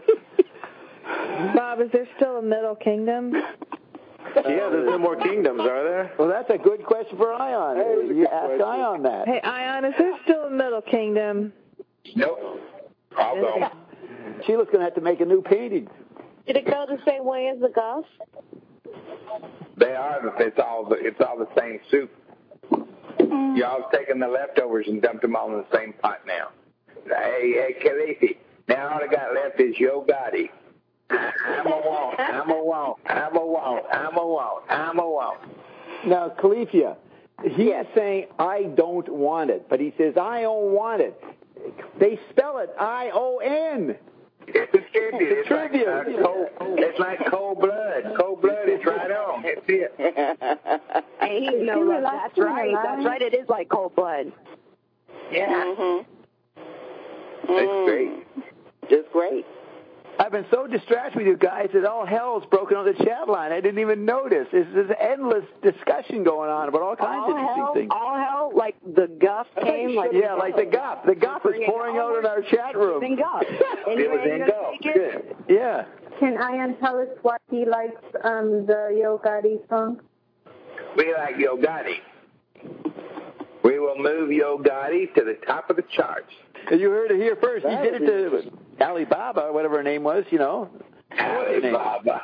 Bob, is there still a Middle Kingdom? Yeah, there's no more kingdoms, are there? Well, that's a good question for Ion. You ask Ion that. Hey, Ion, is there still a Middle Kingdom? Nope. I'll go. Sheila's going to have to make a new painting. Did it go the same way as the Gulf? They are. It's all the same soup. Y'all taking the leftovers and dumped them all in the same pot now. Hey, Khalifi. Now all I got left is Yo Gotti. I'm a wall. Now, Califia, he is saying, I don't want it, but he says, I don't want it. They spell it I-O-N. It's a tribute. It's like cold blood. Cold blood is right on. It's it. Ain't no love. That's right. That's right. It is like cold blood. Yeah. That's great. Just great. I've been so distracted with you guys that all hell's broken on the chat line. I didn't even notice. There's endless discussion going on about all kinds of interesting things. All hell, like the guff came. Like the guff. The guff is pouring out in our chat room. It was in guff. Good. Yeah. Can Ian tell us why he likes the Yo Gotti song? We like Yo Gotti. We will move Yo Gotti to the top of the charts. You heard it here first. He did it to Alibaba, whatever her name was, Alibaba.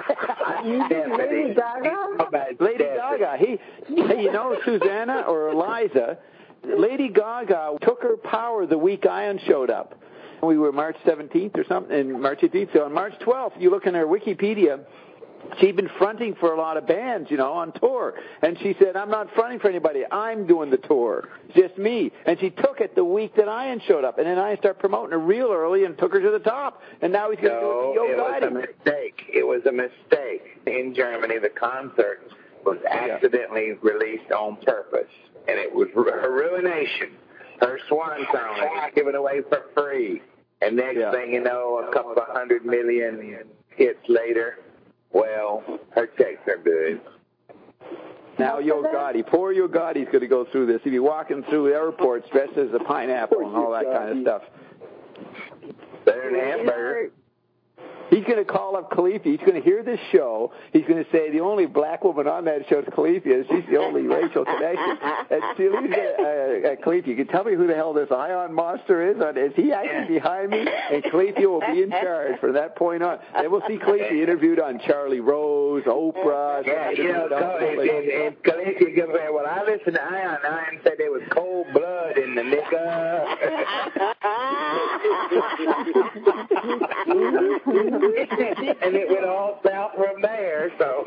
Lady Gaga? Lady Gaga. Hey, Susanna or Eliza, Lady Gaga took her power the week Ian showed up. We were March 17th or something, and March 18th. So on March 12th, you look in her Wikipedia, she'd been fronting for a lot of bands, on tour. And she said, I'm not fronting for anybody. I'm doing the tour. Just me. And she took it the week that Ian showed up. And then Ian started promoting her real early and took her to the top. And now he's going to do it to Yo Gotti. It was a mistake. It was a mistake. In Germany, the concert was accidentally released on purpose. And it was her ruination. Her swan song was given away for free. And next thing you know, a couple of 100 million hits later, well, her checks are good. Now Yo Gotti, poor Yo Gotti's going to go through this. He'll be walking through airports dressed as a pineapple and all that kind of stuff. Better than hamburger. He's going to call up Khalifa. He's going to hear this show. He's going to say the only black woman on that show is Khalifa. She's the only racial connection. And Khalifa, you can tell me who the hell this Ion monster is? Is he actually behind me? And Khalifa will be in charge from that point on. And we'll see Khalifa interviewed on Charlie Rose, Oprah. And Khalifa gives me, well, I listened to Ion. Ion said there was cold blood in the nigga. And it went all south from there, so.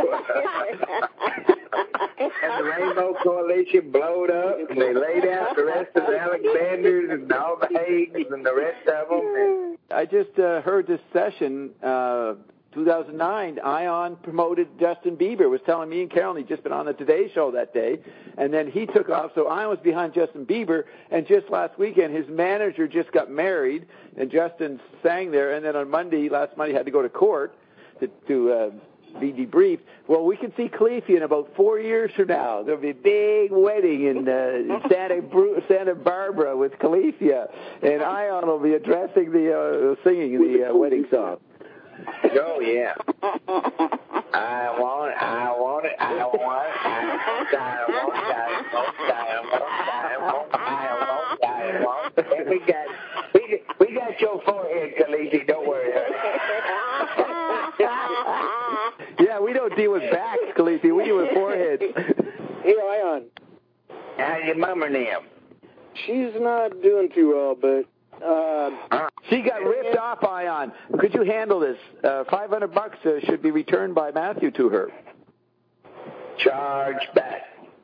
And the Rainbow Coalition blowed up, and they laid out the rest of the Alexanders and all the Haigs and the rest of them. I just heard this session, 2009, Ion promoted Justin Bieber, was telling me and Carolyn he'd just been on the Today Show that day, and then he took off, so Ion was behind Justin Bieber, and just last weekend his manager just got married, and Justin sang there, and then on last Monday, had to go to court to be debriefed. Well, we can see Khalifa in about 4 years from now. There'll be a big wedding in Santa Barbara with Khalifa, and Ion will be addressing singing the wedding song. Oh, yeah. I want it. We got your forehead, Khaleesi. Don't worry. Yeah, we don't deal with backs, Khaleesi. We deal with foreheads. Hey, Ion. How's your mama now? She's not doing too well, but... she got ripped off, Ion. Could you handle this? $500 should be returned by Matthew to her. Charge back.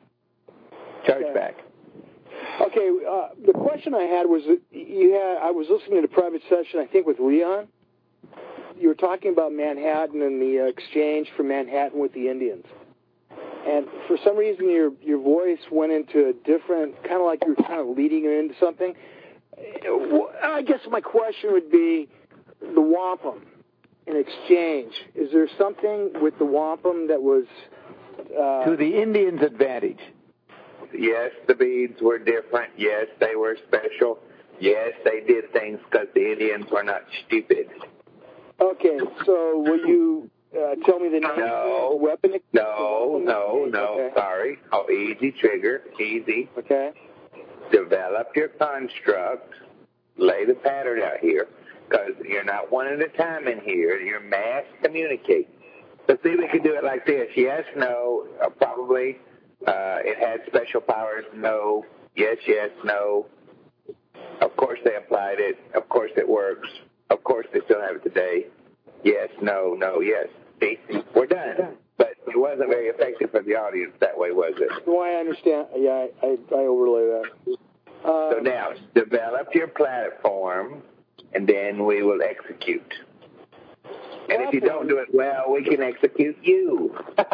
Okay, the question I had was, I was listening to the private session, I think, with Leon. You were talking about Manhattan and the exchange for Manhattan with the Indians. And for some reason, your voice went into a different, kind of like you were kind of leading it into something. I guess my question would be the wampum in exchange. Is there something with the wampum that was... to the Indians' advantage? Yes, the beads were different. Yes, they were special. Yes, they did things because the Indians were not stupid. Okay, so will you tell me the name of the weapon? No. Okay. Sorry. Oh, easy trigger. Easy. Okay. Develop your construct. Lay the pattern out here because you're not one at a time in here. You're mass communicating. Let's see if we can do it like this. Yes, no, probably. It had special powers. No. Yes, no. Of course they applied it. Of course it works. Of course they still have it today. Yes, no, yes. See, we're done. But it wasn't very effective for the audience that way, was it? Well, I understand. Yeah, I overlay that. So now, develop your platform, and then we will execute. And if you don't do it well, we can execute you.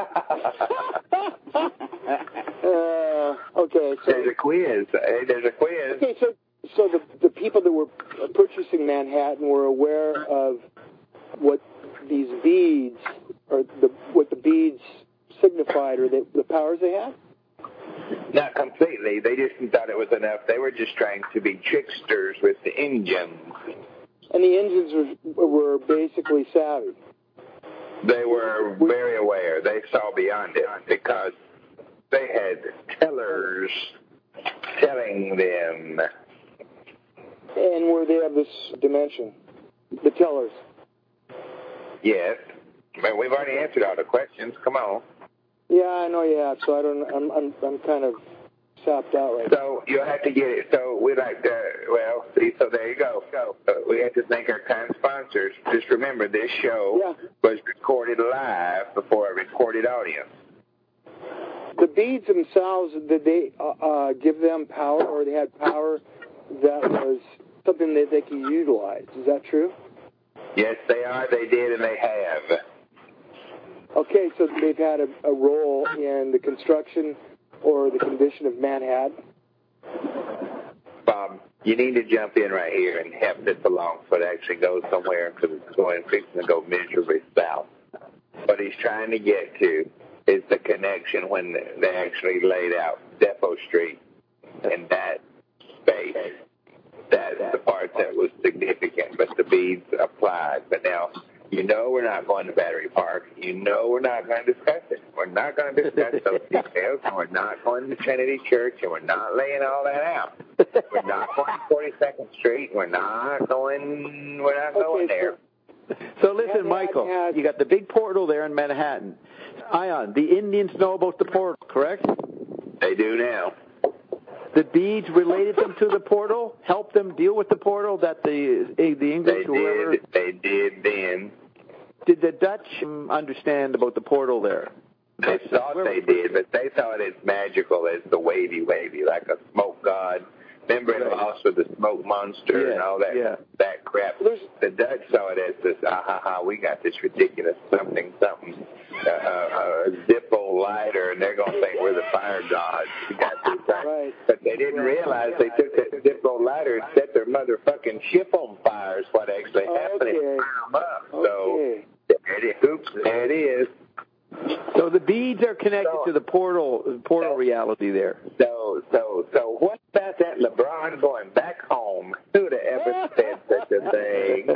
Okay. So there's a quiz. There's a quiz. Okay, so the people that were purchasing Manhattan were aware of what these beads, or what the beads signified, or the powers they had? Not completely. They just thought it was enough. They were just trying to be tricksters with the engines. And the engines were basically savvy. They were very aware. They saw beyond it because they had tellers telling them. And were they of this dimension? The tellers? Yes. But we've already answered all the questions. Come on. Yeah, I know you have. So I don't. I'm kind of sapped out right now. So you'll have to get it. So we like to. Well, see. So there you go. We have to thank our kind sponsors. Just remember, this show was recorded live before a recorded audience. The beads themselves, did they give them power, or they had power that was something that they could utilize? Is that true? Yes, they are. They did, and they have. Okay, so they've had a role in the construction or the condition of Manhattan? Bob, you need to jump in right here and help this along so it actually goes somewhere, because it's going fixing to go miserably south. What he's trying to get to is the connection when they actually laid out Depot Street and that space. That's the part that was significant, but the beads applied. But now, you know we're not going to Battery Park. You know we're not going to discuss it. We're not going to discuss those details, and we're not going to Trinity Church, and we're not laying all that out. We're not going to 42nd Street. We're not going there. So listen, Michael, you got the big portal there in Manhattan. Ion, the Indians know about the portal, correct? They do now. The beads related them to the portal, helped them deal with the portal that the English whoever. They did then. Did the Dutch understand about the portal there? They thought they did, but they thought it's magical as the wavy, like a smoke god. Remember in Lost with the smoke monster and all that that crap? The Dutch saw it as this, we got this ridiculous something, Zippo lighter, and they're going to think we're the fire gods. We got this right. But they didn't realize they took that Zippo lighter and set their motherfucking ship on fire is what actually happened. And burned them up. So, there it is. So the beads are connected to the portal reality there. So what about that LeBron going back home? Who would have ever said such a thing?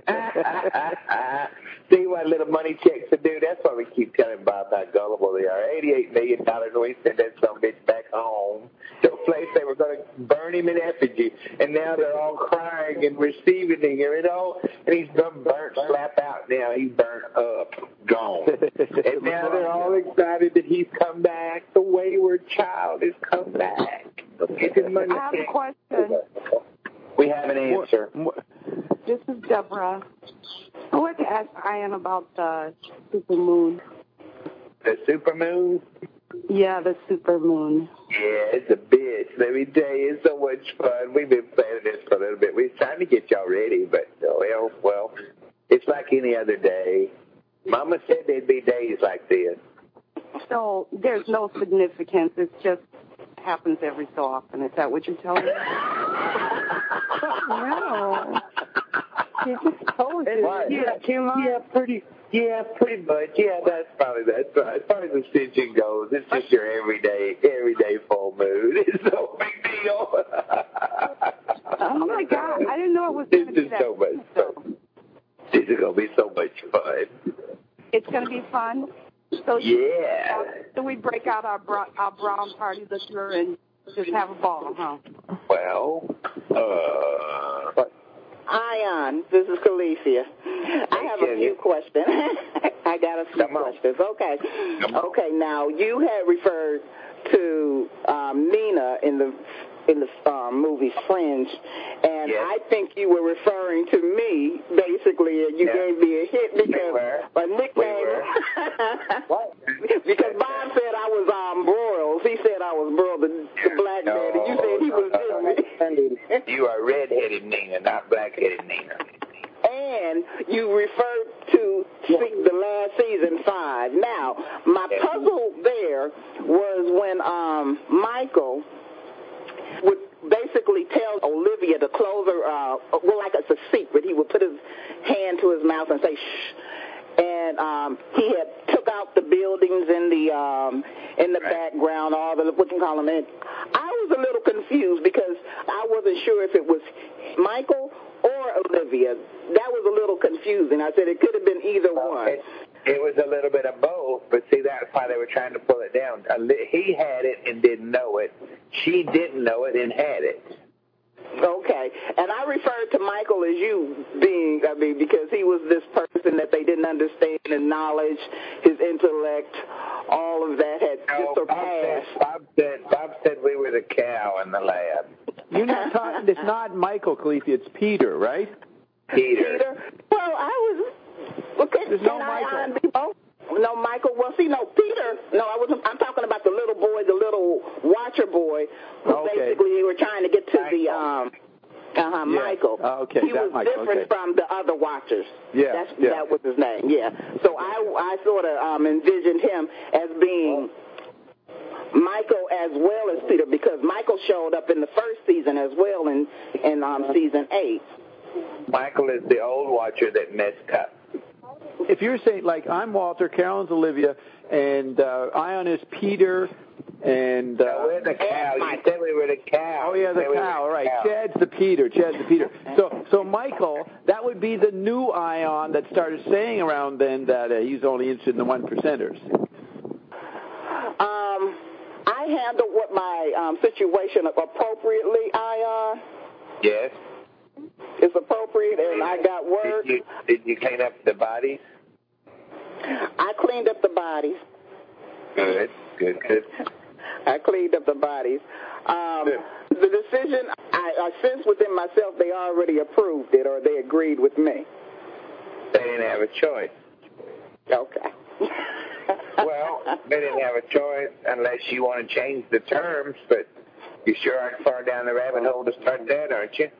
See what little money checks to do? That's why we keep telling Bob how gullible they are. $88 million, and we sent that some bitch back home to a place they were going to burn him in effigy, and now they're all crying and receiving him, and he's burnt slap out now. He's burnt up, gone. And now they're all excited that he's come back. The wayward child has come back. I have a question. We have an answer. This is Deborah. I want to ask Ian about the supermoon. The supermoon? Yeah, the supermoon. Yeah, it's a bitch. Let me tell you, it's so much fun. We've been planning this for a little bit. We're trying to get y'all ready, but, well, it's like any other day. Mama said there'd be days like this. So there's no significance. It just happens every so often. Is that what you're telling me? No. He just told you. Yeah, pretty much. Yeah, that's probably as far as the stitching goes, it's just your everyday full moon. It's no big deal. Oh my God! I didn't know it was going to be that. So much fun. This is going to be so much fun. It's going to be fun. So yeah. So we break out our brown party liquor and just have a ball, huh? Well, Ion, this is Calicia. I have a few questions. I got a few questions. Okay, now you had referred to Nina in the movie Fringe, and I think you were referring to me, basically, and you gave me a hit because my nickname, because Bob said I was Broyles. He said I was Broyles, the black man, and you said he was different. You are red-headed Nina, not black-headed Nina. And you referred to see the last season 5. Now, my puzzle there was when Michael would basically tell Olivia to close her, like it's a secret. He would put his hand to his mouth and say, shh. And he had took out the buildings in the background, all the, what you call them. And I was a little confused because I wasn't sure if it was Michael or Olivia. That was a little confusing. I said it could have been either one. It was a little bit of both, but see, that's why they were trying to pull it down. He had it and didn't know it. She didn't know it and had it. Okay. And I referred to Michael as you being, because he was this person that they didn't understand, his knowledge, his intellect, all of that had just surpassed. Bob said we were the cow in the lab. You're not talking, it's not Michael, Khalifi, it's Peter, right? Peter. Well, I was, okay. There's no Michael. No, Michael. Well, see, no, Peter. No, I wasn't. I'm talking about the little boy, the little watcher boy, who basically were trying to get to Michael. Okay, he was Michael. Different from the other watchers. Yeah, that was his name. Yeah. So I sort of envisioned him as being Michael as well as Peter, because Michael showed up in the first season as well in season 8. Michael is the old watcher that messed up. If you're saying, like, I'm Walter, Carolyn's Olivia, and Ion is Peter, and... we're the cow. You said we were the cow. Oh, yeah, the cow, all right. Chad's the Peter. So Michael, that would be the new Ion that started saying around then that he's only interested in the 1%ers. I handled what my situation appropriately, Ion. Yes. It's appropriate, and I got word. Did you clean up the bodies? I cleaned up the bodies. Good. I cleaned up the bodies. The decision, I sense within myself they already approved it, or they agreed with me. They didn't have a choice. Okay. Well, they didn't have a choice unless you want to change the terms, but you sure aren't far down the rabbit hole to start that, aren't you?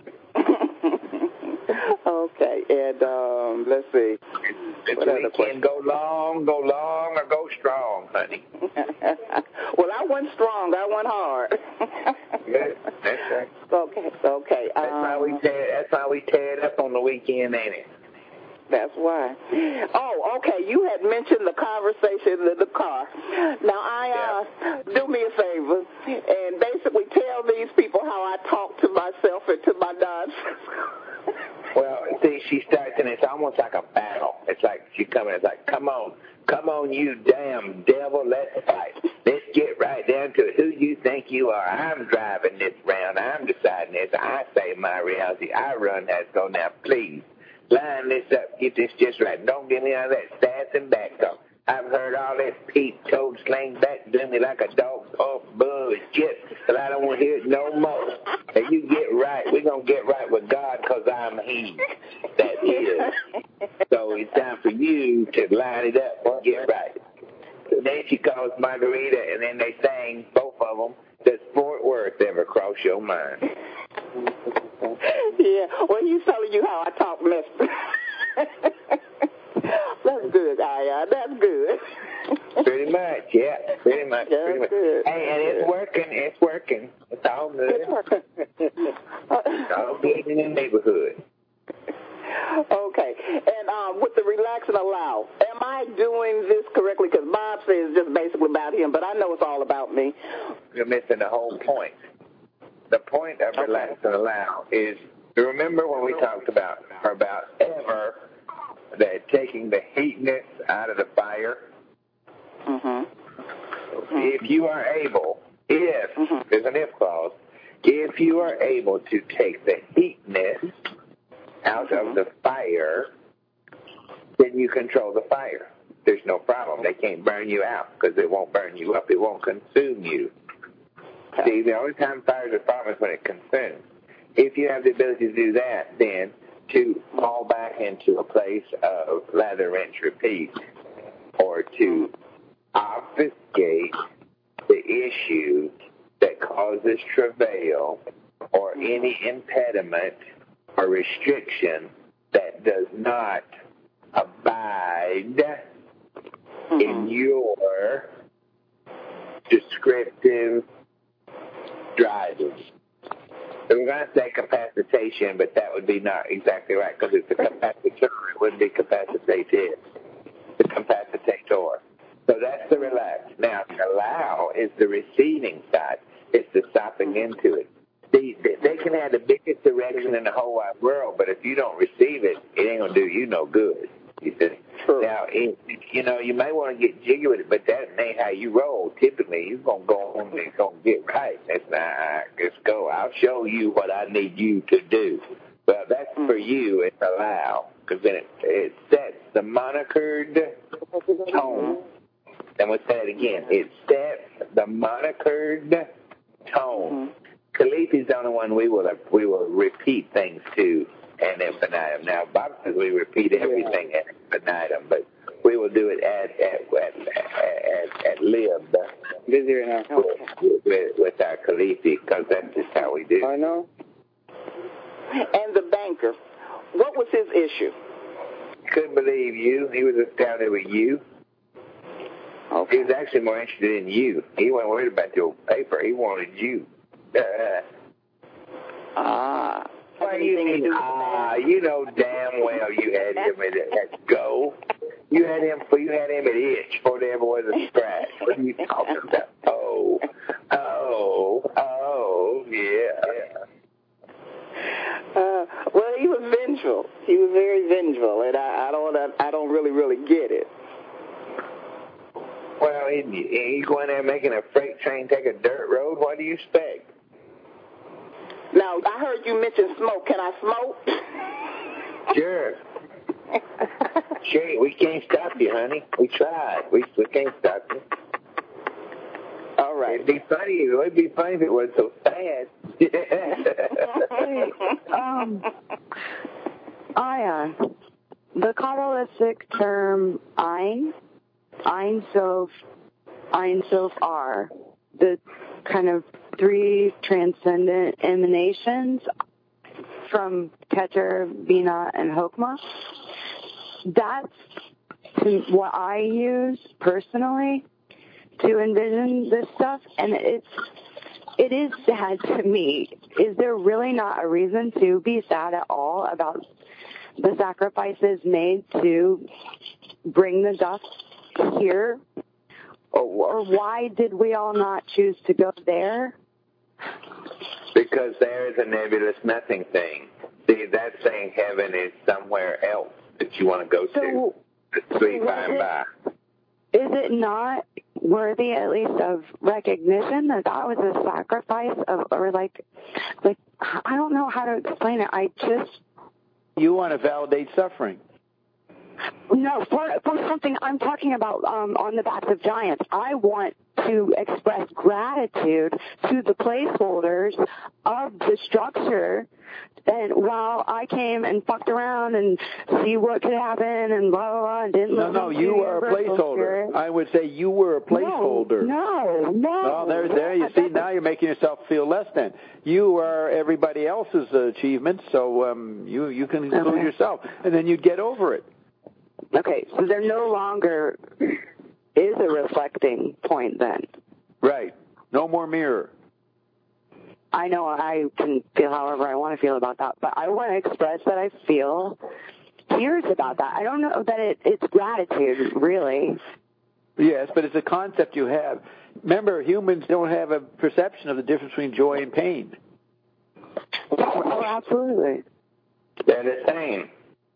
Okay, and let's see. This weekend, go long, or go strong, honey. Well, I went strong. I went hard. Good. That's right. Okay. That's why we tear it up on the weekend, ain't it? That's why. Oh, okay. You had mentioned the conversation in the car. Now, do me a favor and basically tell these people how I talk to myself and to my nonsense. Well, see, she starts, and it's almost like a battle. It's like she coming. It's like, come on, you damn devil, let's fight. Let's get right down to it. Who you think you are? I'm driving this round. I'm deciding this. I say my reality. I run that. So now, please. Line this up, get this just right. Don't give me all that sass and back talk. I've heard all this Pete Toad slang back to me like a dog off bullshit, but I don't want to hear it no more. And you get right. We're going to get right with God because I'm He. That is. So it's time for you to line it up and get right. So then she calls Margarita, and then they sang, both of them, does Fort Worth ever cross your mind? Yeah, well, he's telling you how I talk mess. That's good, Aya. That's good. Pretty much, yeah. Pretty much. Good. Hey, and it's working. It's all good. It's working. It's all good in the neighborhood. Okay. And with the relax and allow, am I doing this correctly? Because Bob says it's just basically about him, but I know it's all about me. You're missing the whole point. The point of relax and allow is, remember when we talked about ever that taking the heatness out of the fire? Mm-hmm. If you are able, there's an if clause, if you are able to take the heatness out of the fire, then you control the fire. There's no problem. They can't burn you out because it won't burn you up. It won't consume you. See, the only time fire is a problem is when it consumes. If you have the ability to do that, then to fall back into a place of lather, rinse, repeat, or to obfuscate the issue that causes travail or any impediment or restriction that does not abide in your descriptive driving. So we're going to say capacitation, but that would be not exactly right because it's a capacitor. It wouldn't be capacitated. The capacitator. So that's the relax. Now, allow is the receiving side. It's the stopping into it. They can have the biggest erection in the whole wide world, but if you don't receive it, it ain't going to do you no good. You see? True. Now, you may want to get jiggy with it, but that ain't how you roll. Typically, you're going to go on and it's going to get right. That's not, let's go. I'll show you what I need you to do. Well, that's for you. It's allow, because then it sets the monikered tone. And we'll say it again. It sets the monikered tone. Khalifi's the only one we will repeat things to and infinitum. Now, Bob says we repeat everything at infinitum, but we will do it at lib with our Khalifi, because that's just how we do. I know. And the banker, what was his issue? Couldn't believe you. He was astounded with you. Okay. He was actually more interested in you. He wasn't worried about your paper. He wanted you. Well, you know damn well you had him at go. You had him at itch before there ever was a scratch. What are you talking about? Yeah. Well, he was vengeful. He was very vengeful, and I don't really get it. Well, he's going there making a freight train take a dirt road. What do you expect? Now, I heard you mention smoke. Can I smoke? Sure. Sure, we can't stop you, honey. We tried. We can't stop you. All right. It'd be funny if it was so sad. The Kabbalistic term Ein Sof, are the kind of three transcendent emanations from Keter, Bina, and Chokmah. That's what I use personally to envision this stuff, and it is sad to me. Is there really not a reason to be sad at all about the sacrifices made to bring the dust here? Or why did we all not choose to go there? Because there is a nebulous nothing thing. See, that's saying heaven is somewhere else that you want to go to. Sweet by and by. Is it not worthy, at least, of recognition that that was a sacrifice like I don't know how to explain it. You want to validate suffering. No, for something I'm talking about on the backs of giants. I want to express gratitude to the placeholders of the structure. And while I came and fucked around and see what could happen and blah, blah, blah, and didn't No, you were a placeholder. Spirit. I would say you were a placeholder. No. Oh, there you see, now you're making yourself feel less than. You are everybody else's achievement, so you can include yourself. And then you'd get over it. Okay, so there no longer is a reflecting point then. Right. No more mirror. I know I can feel however I want to feel about that, but I want to express that I feel tears about that. I don't know that it's gratitude, really. Yes, but it's a concept you have. Remember, humans don't have a perception of the difference between joy and pain. Oh, absolutely. They're the same.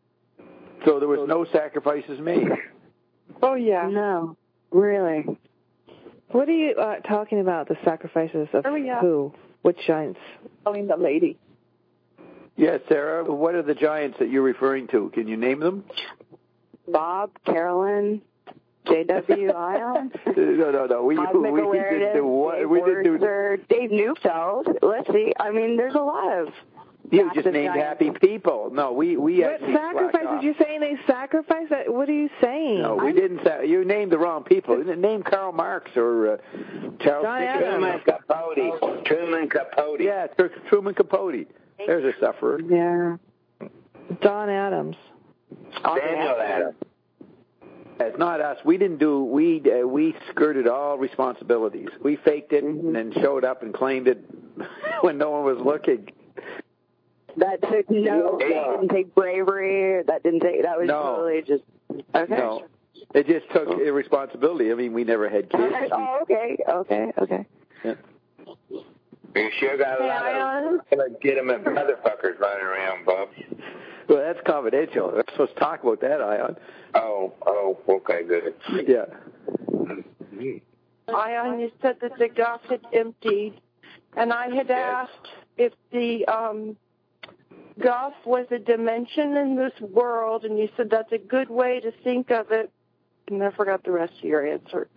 So there was no sacrifices made. Oh, yeah. No, really. What are you talking about, the sacrifices of who? Which giants? Telling the lady. Yes, Sarah, what are the giants that you're referring to? Can you name them? Bob, Carolyn, J.W. Ion. No. We didn't do what? We didn't do. Dave Neufeld. Let's see. I mean, there's a lot of. You just named happy people. No, we what sacrifices? You're saying they sacrifice? What are you saying? No, we didn't. You named the wrong people. You didn't name Karl Marx or Charles Dickens. Truman Capote. Yeah, Truman Capote. There's a sufferer. Yeah. John Adams. Daniel Adam. It's not us. We didn't do. We skirted all responsibilities. We faked it and then showed up and claimed it when no one was looking. That took that didn't take bravery. That was totally just okay. No, it just took irresponsibility. I mean, we never had kids. Oh, okay. Yeah. You sure got a lot of legitimate motherfuckers running around, Bob. Well, that's confidential. We're supposed to talk about that, Ion. Oh, okay, good. Yeah. Ion, you said that the Guff had emptied, and I had asked if the Guff was a dimension in this world, and you said that's a good way to think of it, and I forgot the rest of your answer.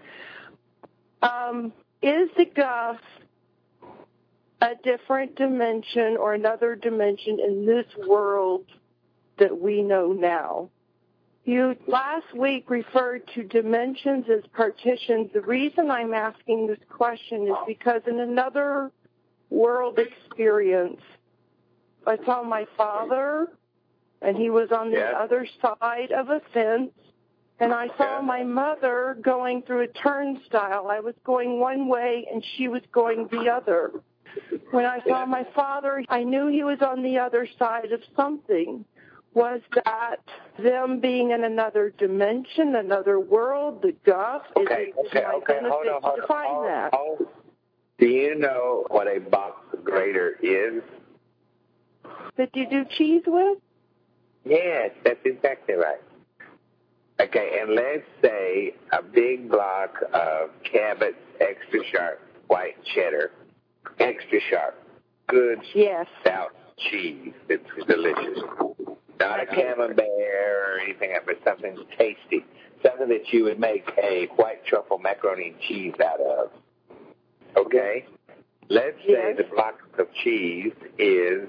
Is the Guff a different dimension or another dimension in this world that we know now? You last week referred to dimensions as partitions. The reason I'm asking this question is because in another world experience, I saw my father, and he was on the other side of a fence, and I saw my mother going through a turnstile. I was going one way, and she was going the other. When I saw my father, I knew he was on the other side of something. Was that them being in another dimension, another world, the Guff? Okay, hold on. Do you know what a box grater is? That you do cheese with? Yes, that's exactly right. Okay, and let's say a big block of Cabot's extra sharp white cheddar, extra sharp, good stout cheese. It's delicious. Not a camembert or anything, but something tasty. Something that you would make a white truffle macaroni and cheese out of. Okay? Let's say the block of cheese is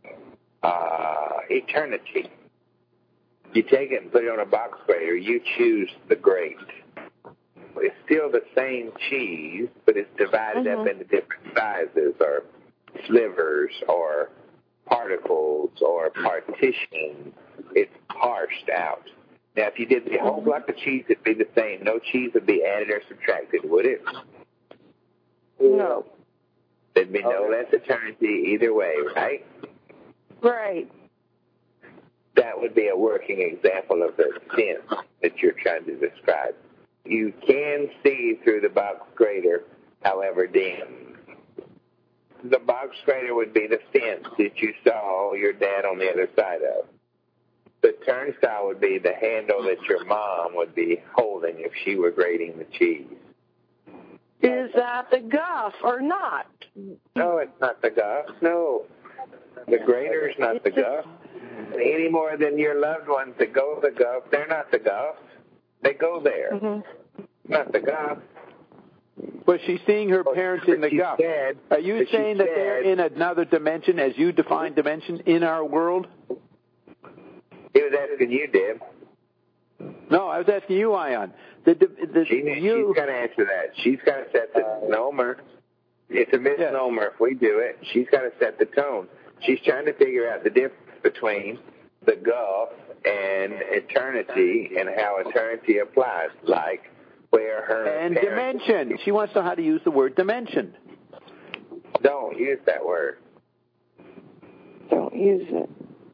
eternity. You take it and put it on a box grater. You choose the grate. It's still the same cheese, but it's divided up into different sizes or slivers or particles or partitions. It's parsed out. Now, if you did the whole block of cheese, it'd be the same. No cheese would be added or subtracted, would it? No. There'd be no less eternity either way, right? Right. That would be a working example of the sense that you're trying to describe. You can see through the box grater, however dim. The box grater would be the fence that you saw your dad on the other side of. The turnstile would be the handle that your mom would be holding if she were grating the cheese. Is that the Guff or not? No, it's not the Guff. No. The grater is not the Guff. Any more than your loved ones that go the Guff, they're not the Guff. They go there. Not the Guff. But she's seeing her parents in the Guff. Are you saying that they're in another dimension, as you define dimension, in our world? He was asking you, Deb. No, I was asking you, Ion. She's got to answer that. She's got to set the misnomer. It's a misnomer if we do it. She's got to set the tone. She's trying to figure out the difference between the Guff and eternity and how eternity applies, like where her and dimension. She wants to know how to use the word dimension. Don't use that word. Don't use it.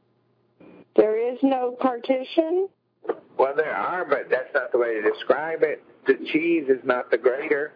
There is no partition? Well, there are, but that's not the way to describe it. The cheese is not the grater,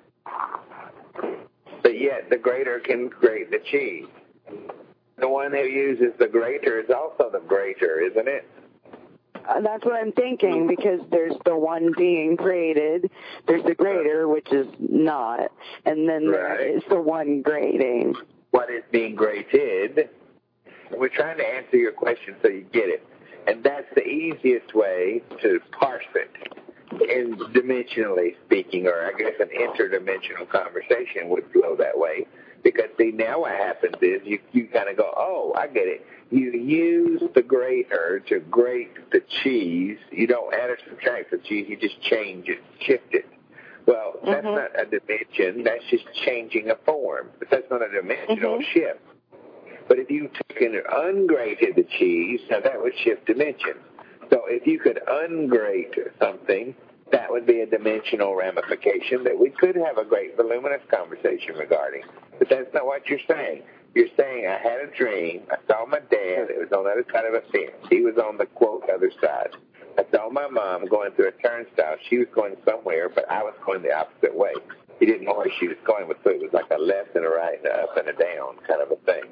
but yet the grater can grate the cheese. The one who uses the grater is also the grater, isn't it? That's what I'm thinking, because there's the one being grated, there's the grater, which is not, and then there is the one grating. What is being grated? We're trying to answer your question so you get it. And that's the easiest way to parse it, in dimensionally speaking, or I guess an interdimensional conversation would flow that way. Because, see, now what happens is you kind of go, oh, I get it. You use the grater to grate the cheese. You don't add or subtract the cheese. You just change it, shift it. Well, that's not a dimension. That's just changing a form. But that's not a dimensional shift. But if you took and ungrated the cheese, now that would shift dimension. So if you could ungrate something, that would be a dimensional ramification that we could have a great voluminous conversation regarding. But that's not what you're saying. You're saying, I had a dream. I saw my dad. It was on the other side of a fence. He was on the, quote, other side. I saw my mom going through a turnstile. She was going somewhere, but I was going the opposite way. He didn't know where she was going, so it was like a left and a right and a up and a down kind of a thing.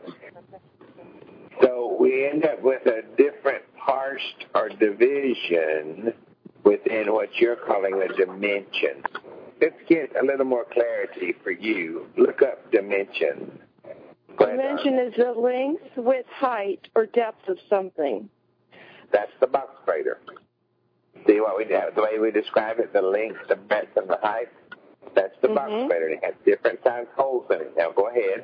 So we end up with a different parsed or division within what you're calling a dimension. Let's get a little more clarity for you. Look up dimension. Dimension is the length, width, height, or depth of something. That's the box grader. See what we do? The way we describe it, the length, the breadth, and the height? That's the box grader. It has different size holes in it. Now go ahead.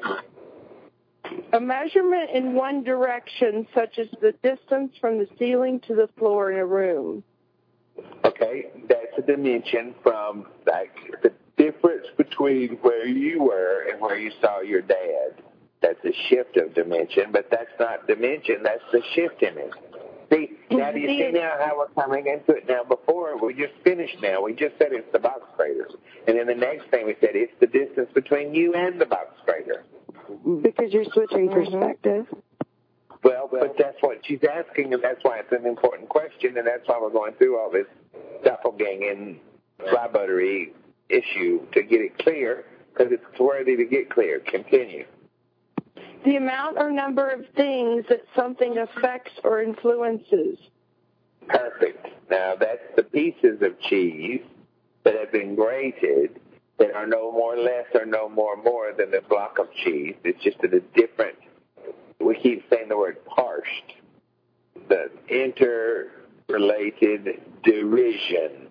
A measurement in one direction, such as the distance from the ceiling to the floor in a room. Okay, that's a dimension from like the difference between where you were and where you saw your dad. That's a shift of dimension, but that's not dimension, that's the shift in it. See, now do you see now how we're coming into it? Now before, we just finished now. We just said it's the box grader. And then the next thing we said, it's the distance between you and the box grader. Because you're switching perspective. Well, but that's what she's asking, and that's why it's an important question, and that's why we're going through all this doppelganging, flybuttery issue to get it clear, because it's worthy to get clear. Continue. The amount or number of things that something affects or influences. Perfect. Now, that's the pieces of cheese that have been grated that are no more less or no more than a block of cheese. It's just that it's different. We keep saying the word parsed. The interrelated derision.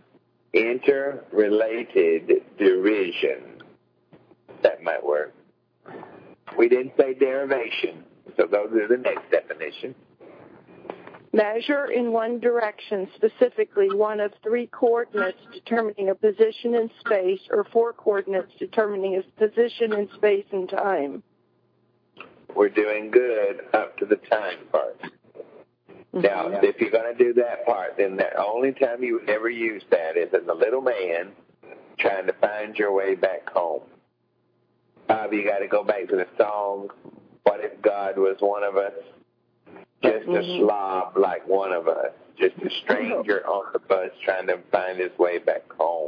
Interrelated derision. That might work. We didn't say derivation, so those are the next definition. Measure in one direction, specifically one of 3 coordinates determining a position in space, or 4 coordinates determining a position in space and time. We're doing good up to the time part. Now, if you're going to do that part, then the only time you would ever use that is as a little man trying to find your way back home. You got to go back to the song, What If God Was One of Us? Just a slob like one of us. Just a stranger on the bus trying to find his way back home.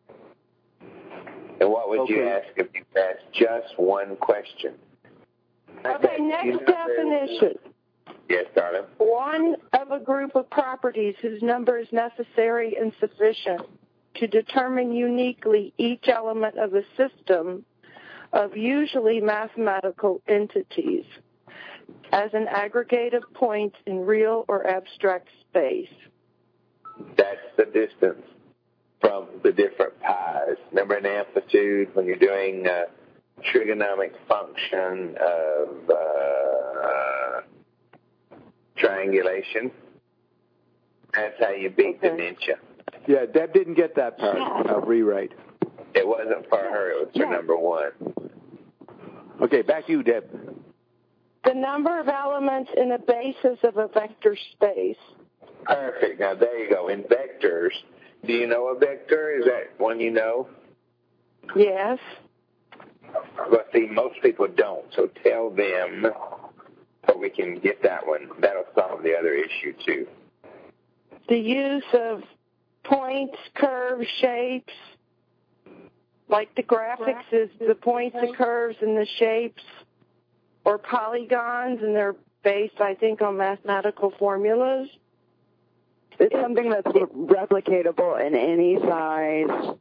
And what would you ask if you asked just one question? Okay, next definition. Yes, darling. One of a group of properties whose number is necessary and sufficient to determine uniquely each element of a system of usually mathematical entities as an aggregate of points in real or abstract space. That's the distance from the different pies. Remember an amplitude when you're doing trigonomic function of triangulation? That's how you beat dementia. Yeah, Deb didn't get that part. I'll rewrite. It wasn't for her. It was for number 1. Okay, back to you, Deb. The number of elements in a basis of a vector space. Perfect. Now, there you go. In vectors, do you know a vector? Is that one you know? Yes. But see, most people don't. So tell them so we can get that one. That'll solve the other issue, too. The use of points, curves, shapes. Like the graphics is the points, the curves, and the shapes, or polygons, and they're based, I think, on mathematical formulas. It's something that's replicatable in any size,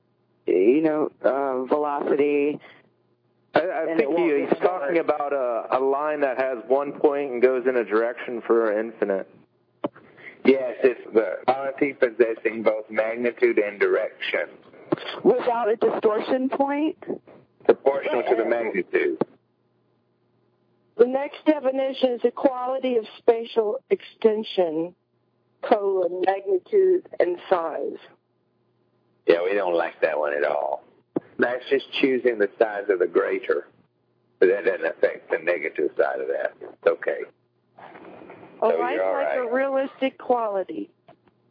velocity. I think he's talking about a line that has one point and goes in a direction for infinite. Yes, it's the quality possessing both magnitude and direction. Without a distortion point? Proportional to the magnitude. The next definition is equality of spatial extension, magnitude, and size. Yeah, we don't like that one at all. That's just choosing the size of the greater. But that doesn't affect the negative side of that. It's okay. A life like a realistic quality.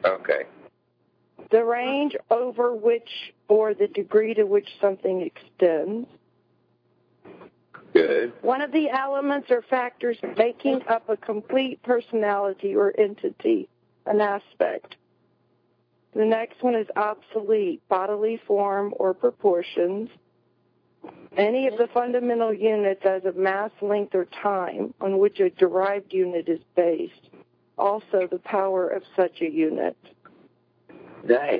Okay. The range over which or the degree to which something extends. Good. One of the elements or factors making up a complete personality or entity, an aspect. The next one is obsolete, bodily form or proportions. Any of the fundamental units as of mass, length, or time on which a derived unit is based. Also the power of such a unit. Nice.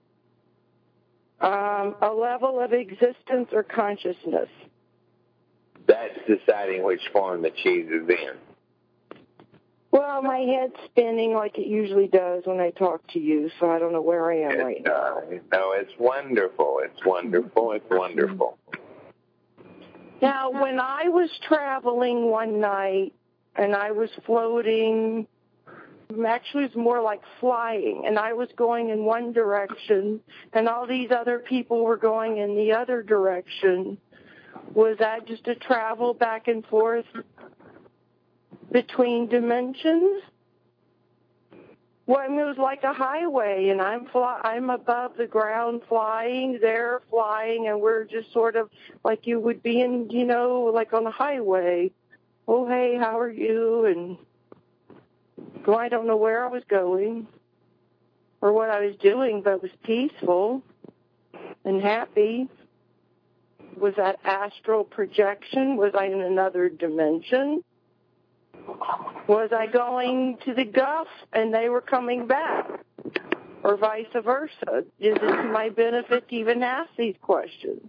A level of existence or consciousness. That's deciding which form the cheese is in. Well, my head's spinning like it usually does when I talk to you, so I don't know where I am right now. No, it's wonderful. It's wonderful. It's wonderful. Now, when I was traveling one night and I was floating, actually it was more like flying, and I was going in one direction and all these other people were going in the other direction, was that just a travel back and forth between dimensions? Well, I mean, it was like a highway, and I'm above the ground flying, they're flying, and we're just sort of like you would be in, you know, like on a highway. Oh, hey, how are you? And well, I don't know where I was going or what I was doing, but it was peaceful and happy. Was that astral projection? Was I in another dimension? Was I going to the Gulf and they were coming back? Or vice versa? Is it to my benefit to even ask these questions?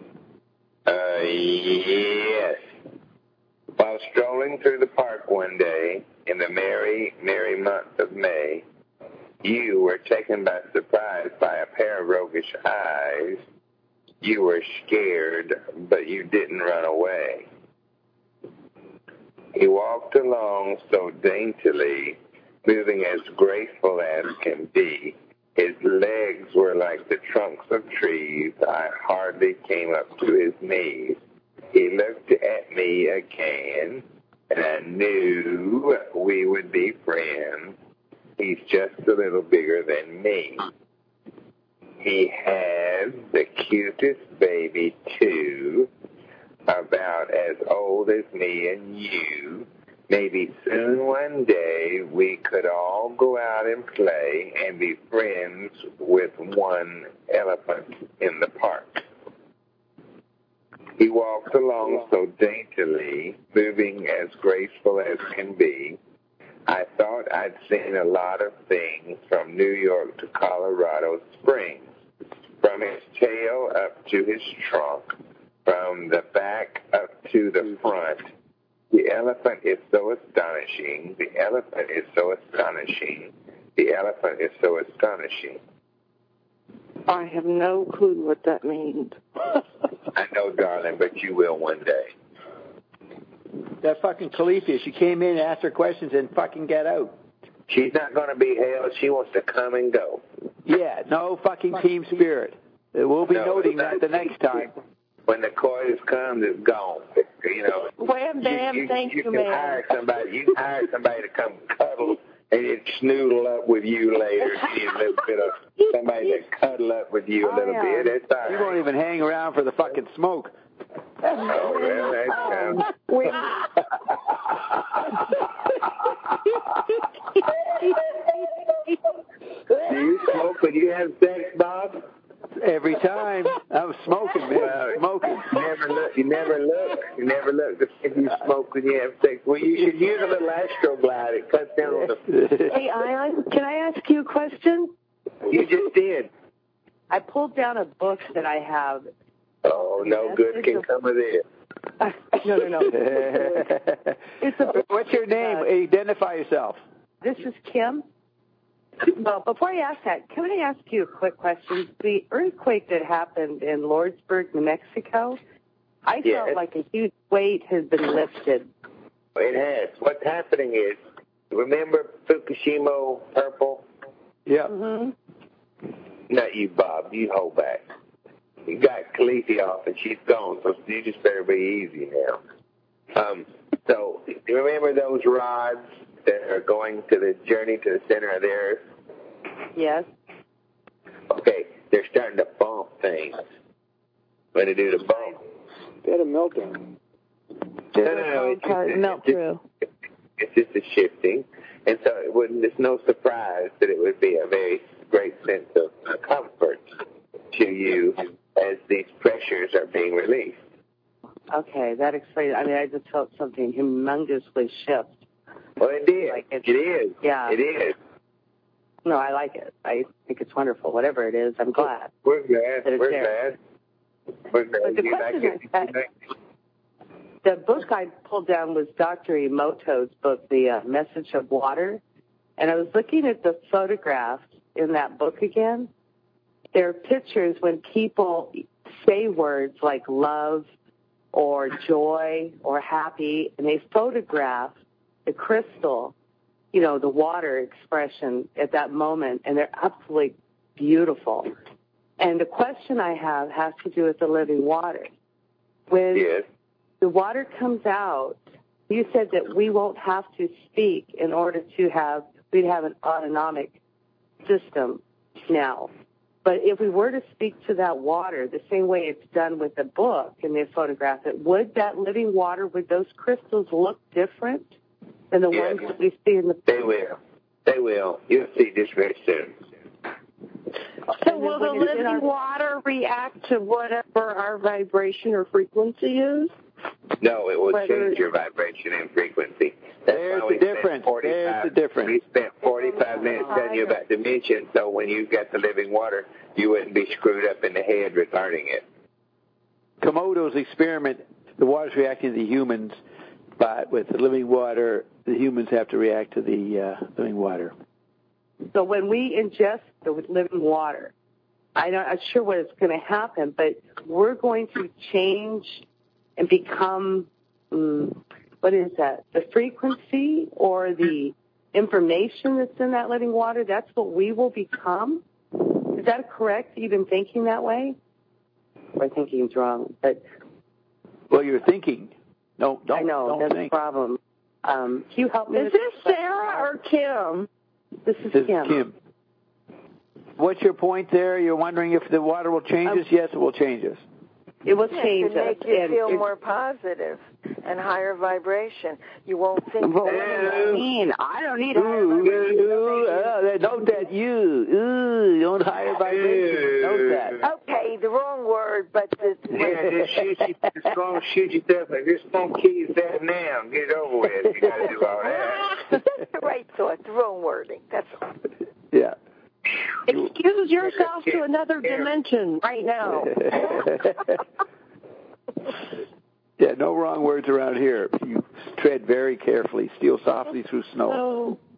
Yes. While strolling through the park one day in the merry, merry month of May, you were taken by surprise by a pair of roguish eyes. You were scared, but you didn't run away. He walked along so daintily, moving as graceful as can be. His legs were like the trunks of trees. I hardly came up to his knees. He looked at me again, and I knew we would be friends. He's just a little bigger than me. He has the cutest baby, too, about as old as me and you. Maybe soon one day we could all go out and play and be friends with one elephant in the park. He walked along so daintily, moving as graceful as can be. I thought I'd seen a lot of things from New York to Colorado Springs, from his tail up to his trunk, from the back up to the front. The elephant is so astonishing. The elephant is so astonishing. The elephant is so astonishing. I have no clue what that means. I know, darling, but you will one day. That fucking Califia, she came in, asked her questions, and fucking get out. She's not going to be held. She wants to come and go. Yeah, no fucking team spirit. We'll be noting that the next time. When the coils comes, it's gone. You know. Wham, bam, thank you, man. You can hire somebody to come cuddle and snoodle up with you later. You need a little bit of somebody to cuddle up with you a little bit. It's all right. You won't even hang around for the fucking smoke. Oh, well, that's Do you smoke when you have sex, Bob? Every time. I'm smoking, man. Smoking. You never look to see if you smoke when you have sex. Well, you should use a little Astroglide. It cuts down on the... Hey, Ion, can I ask you a question? You just did. I pulled down a book that I have. Oh, no good can come of this. No. It's a book. What's your name? Identify yourself. This is Kim. Well, before I ask that, can I ask you a quick question? The earthquake that happened in Lordsburg, New Mexico, I felt like a huge weight has been lifted. It has. What's happening is, remember Fukushima Purple? Yeah. Mm-hmm. Not you, Bob. You hold back. You got Khaleesi off and she's gone, so you just better be easy now. So, you remember those rods that are going to the journey to the center of the earth? Yes. Okay, they're starting to bump things. When they do the bump. They had a meltdown. No, melt through. It's just a shifting. And so it's no surprise that it would be a very great sense of comfort to you as these pressures are being released. Okay, that explains. I mean, I just felt something humongously shift. Well, it did. Like it is. Yeah. It is. No, I like it. I think it's wonderful. Whatever it is, I'm glad. We're glad. We're glad. We're glad. But the question is, the book I pulled down was Dr. Emoto's book, The Message of Water. And I was looking at the photographs in that book again. There are pictures when people say words like love or joy or happy, and they photograph the crystal, the water expression at that moment, and they're absolutely beautiful. And the question I have has to do with the living water. When the water comes out, you said that we won't have to speak in order to we'd have an autonomic system now. But if we were to speak to that water the same way it's done with the book and they photograph it, would that living water, would those crystals look different than the ones that we see in the book? They will. They will. You'll see this very soon. So will the living water react to whatever our vibration or frequency is? No, it will change your vibration and frequency. There's the difference. There's the difference. We spent 45 minutes telling you about dimension, so when you got the living water, you wouldn't be screwed up in the head regarding it. Komodo's experiment, the water's reacting to the humans, but with the living water, the humans have to react to the living water. So when we ingest the living water, I'm not sure what is going to happen, but we're going to change and become, what is that, the frequency or the information that's in that living water? That's what we will become? Is that correct? You've been thinking that way? My thinking's wrong, but... Well, you're thinking. No, don't. I know, don't that's think. the problem. Can you help me? Is this Sarah or Kim? This is Kim. What's your point there? You're wondering if the water will change us? Yes, it will change us. It will change us. Make you feel more positive and higher vibration. You won't think I don't need higher vibration. Note that you don't higher vibration. Note that. Okay, the wrong word, but just shoot yourself. Just don't kill yourself now. Get it over with. You got to do all that. That's the right thought. The wrong wording. That's all. Yeah. Excuse yourself to another dimension right now. Yeah, no wrong words around here. You tread very carefully. Steal softly through snow.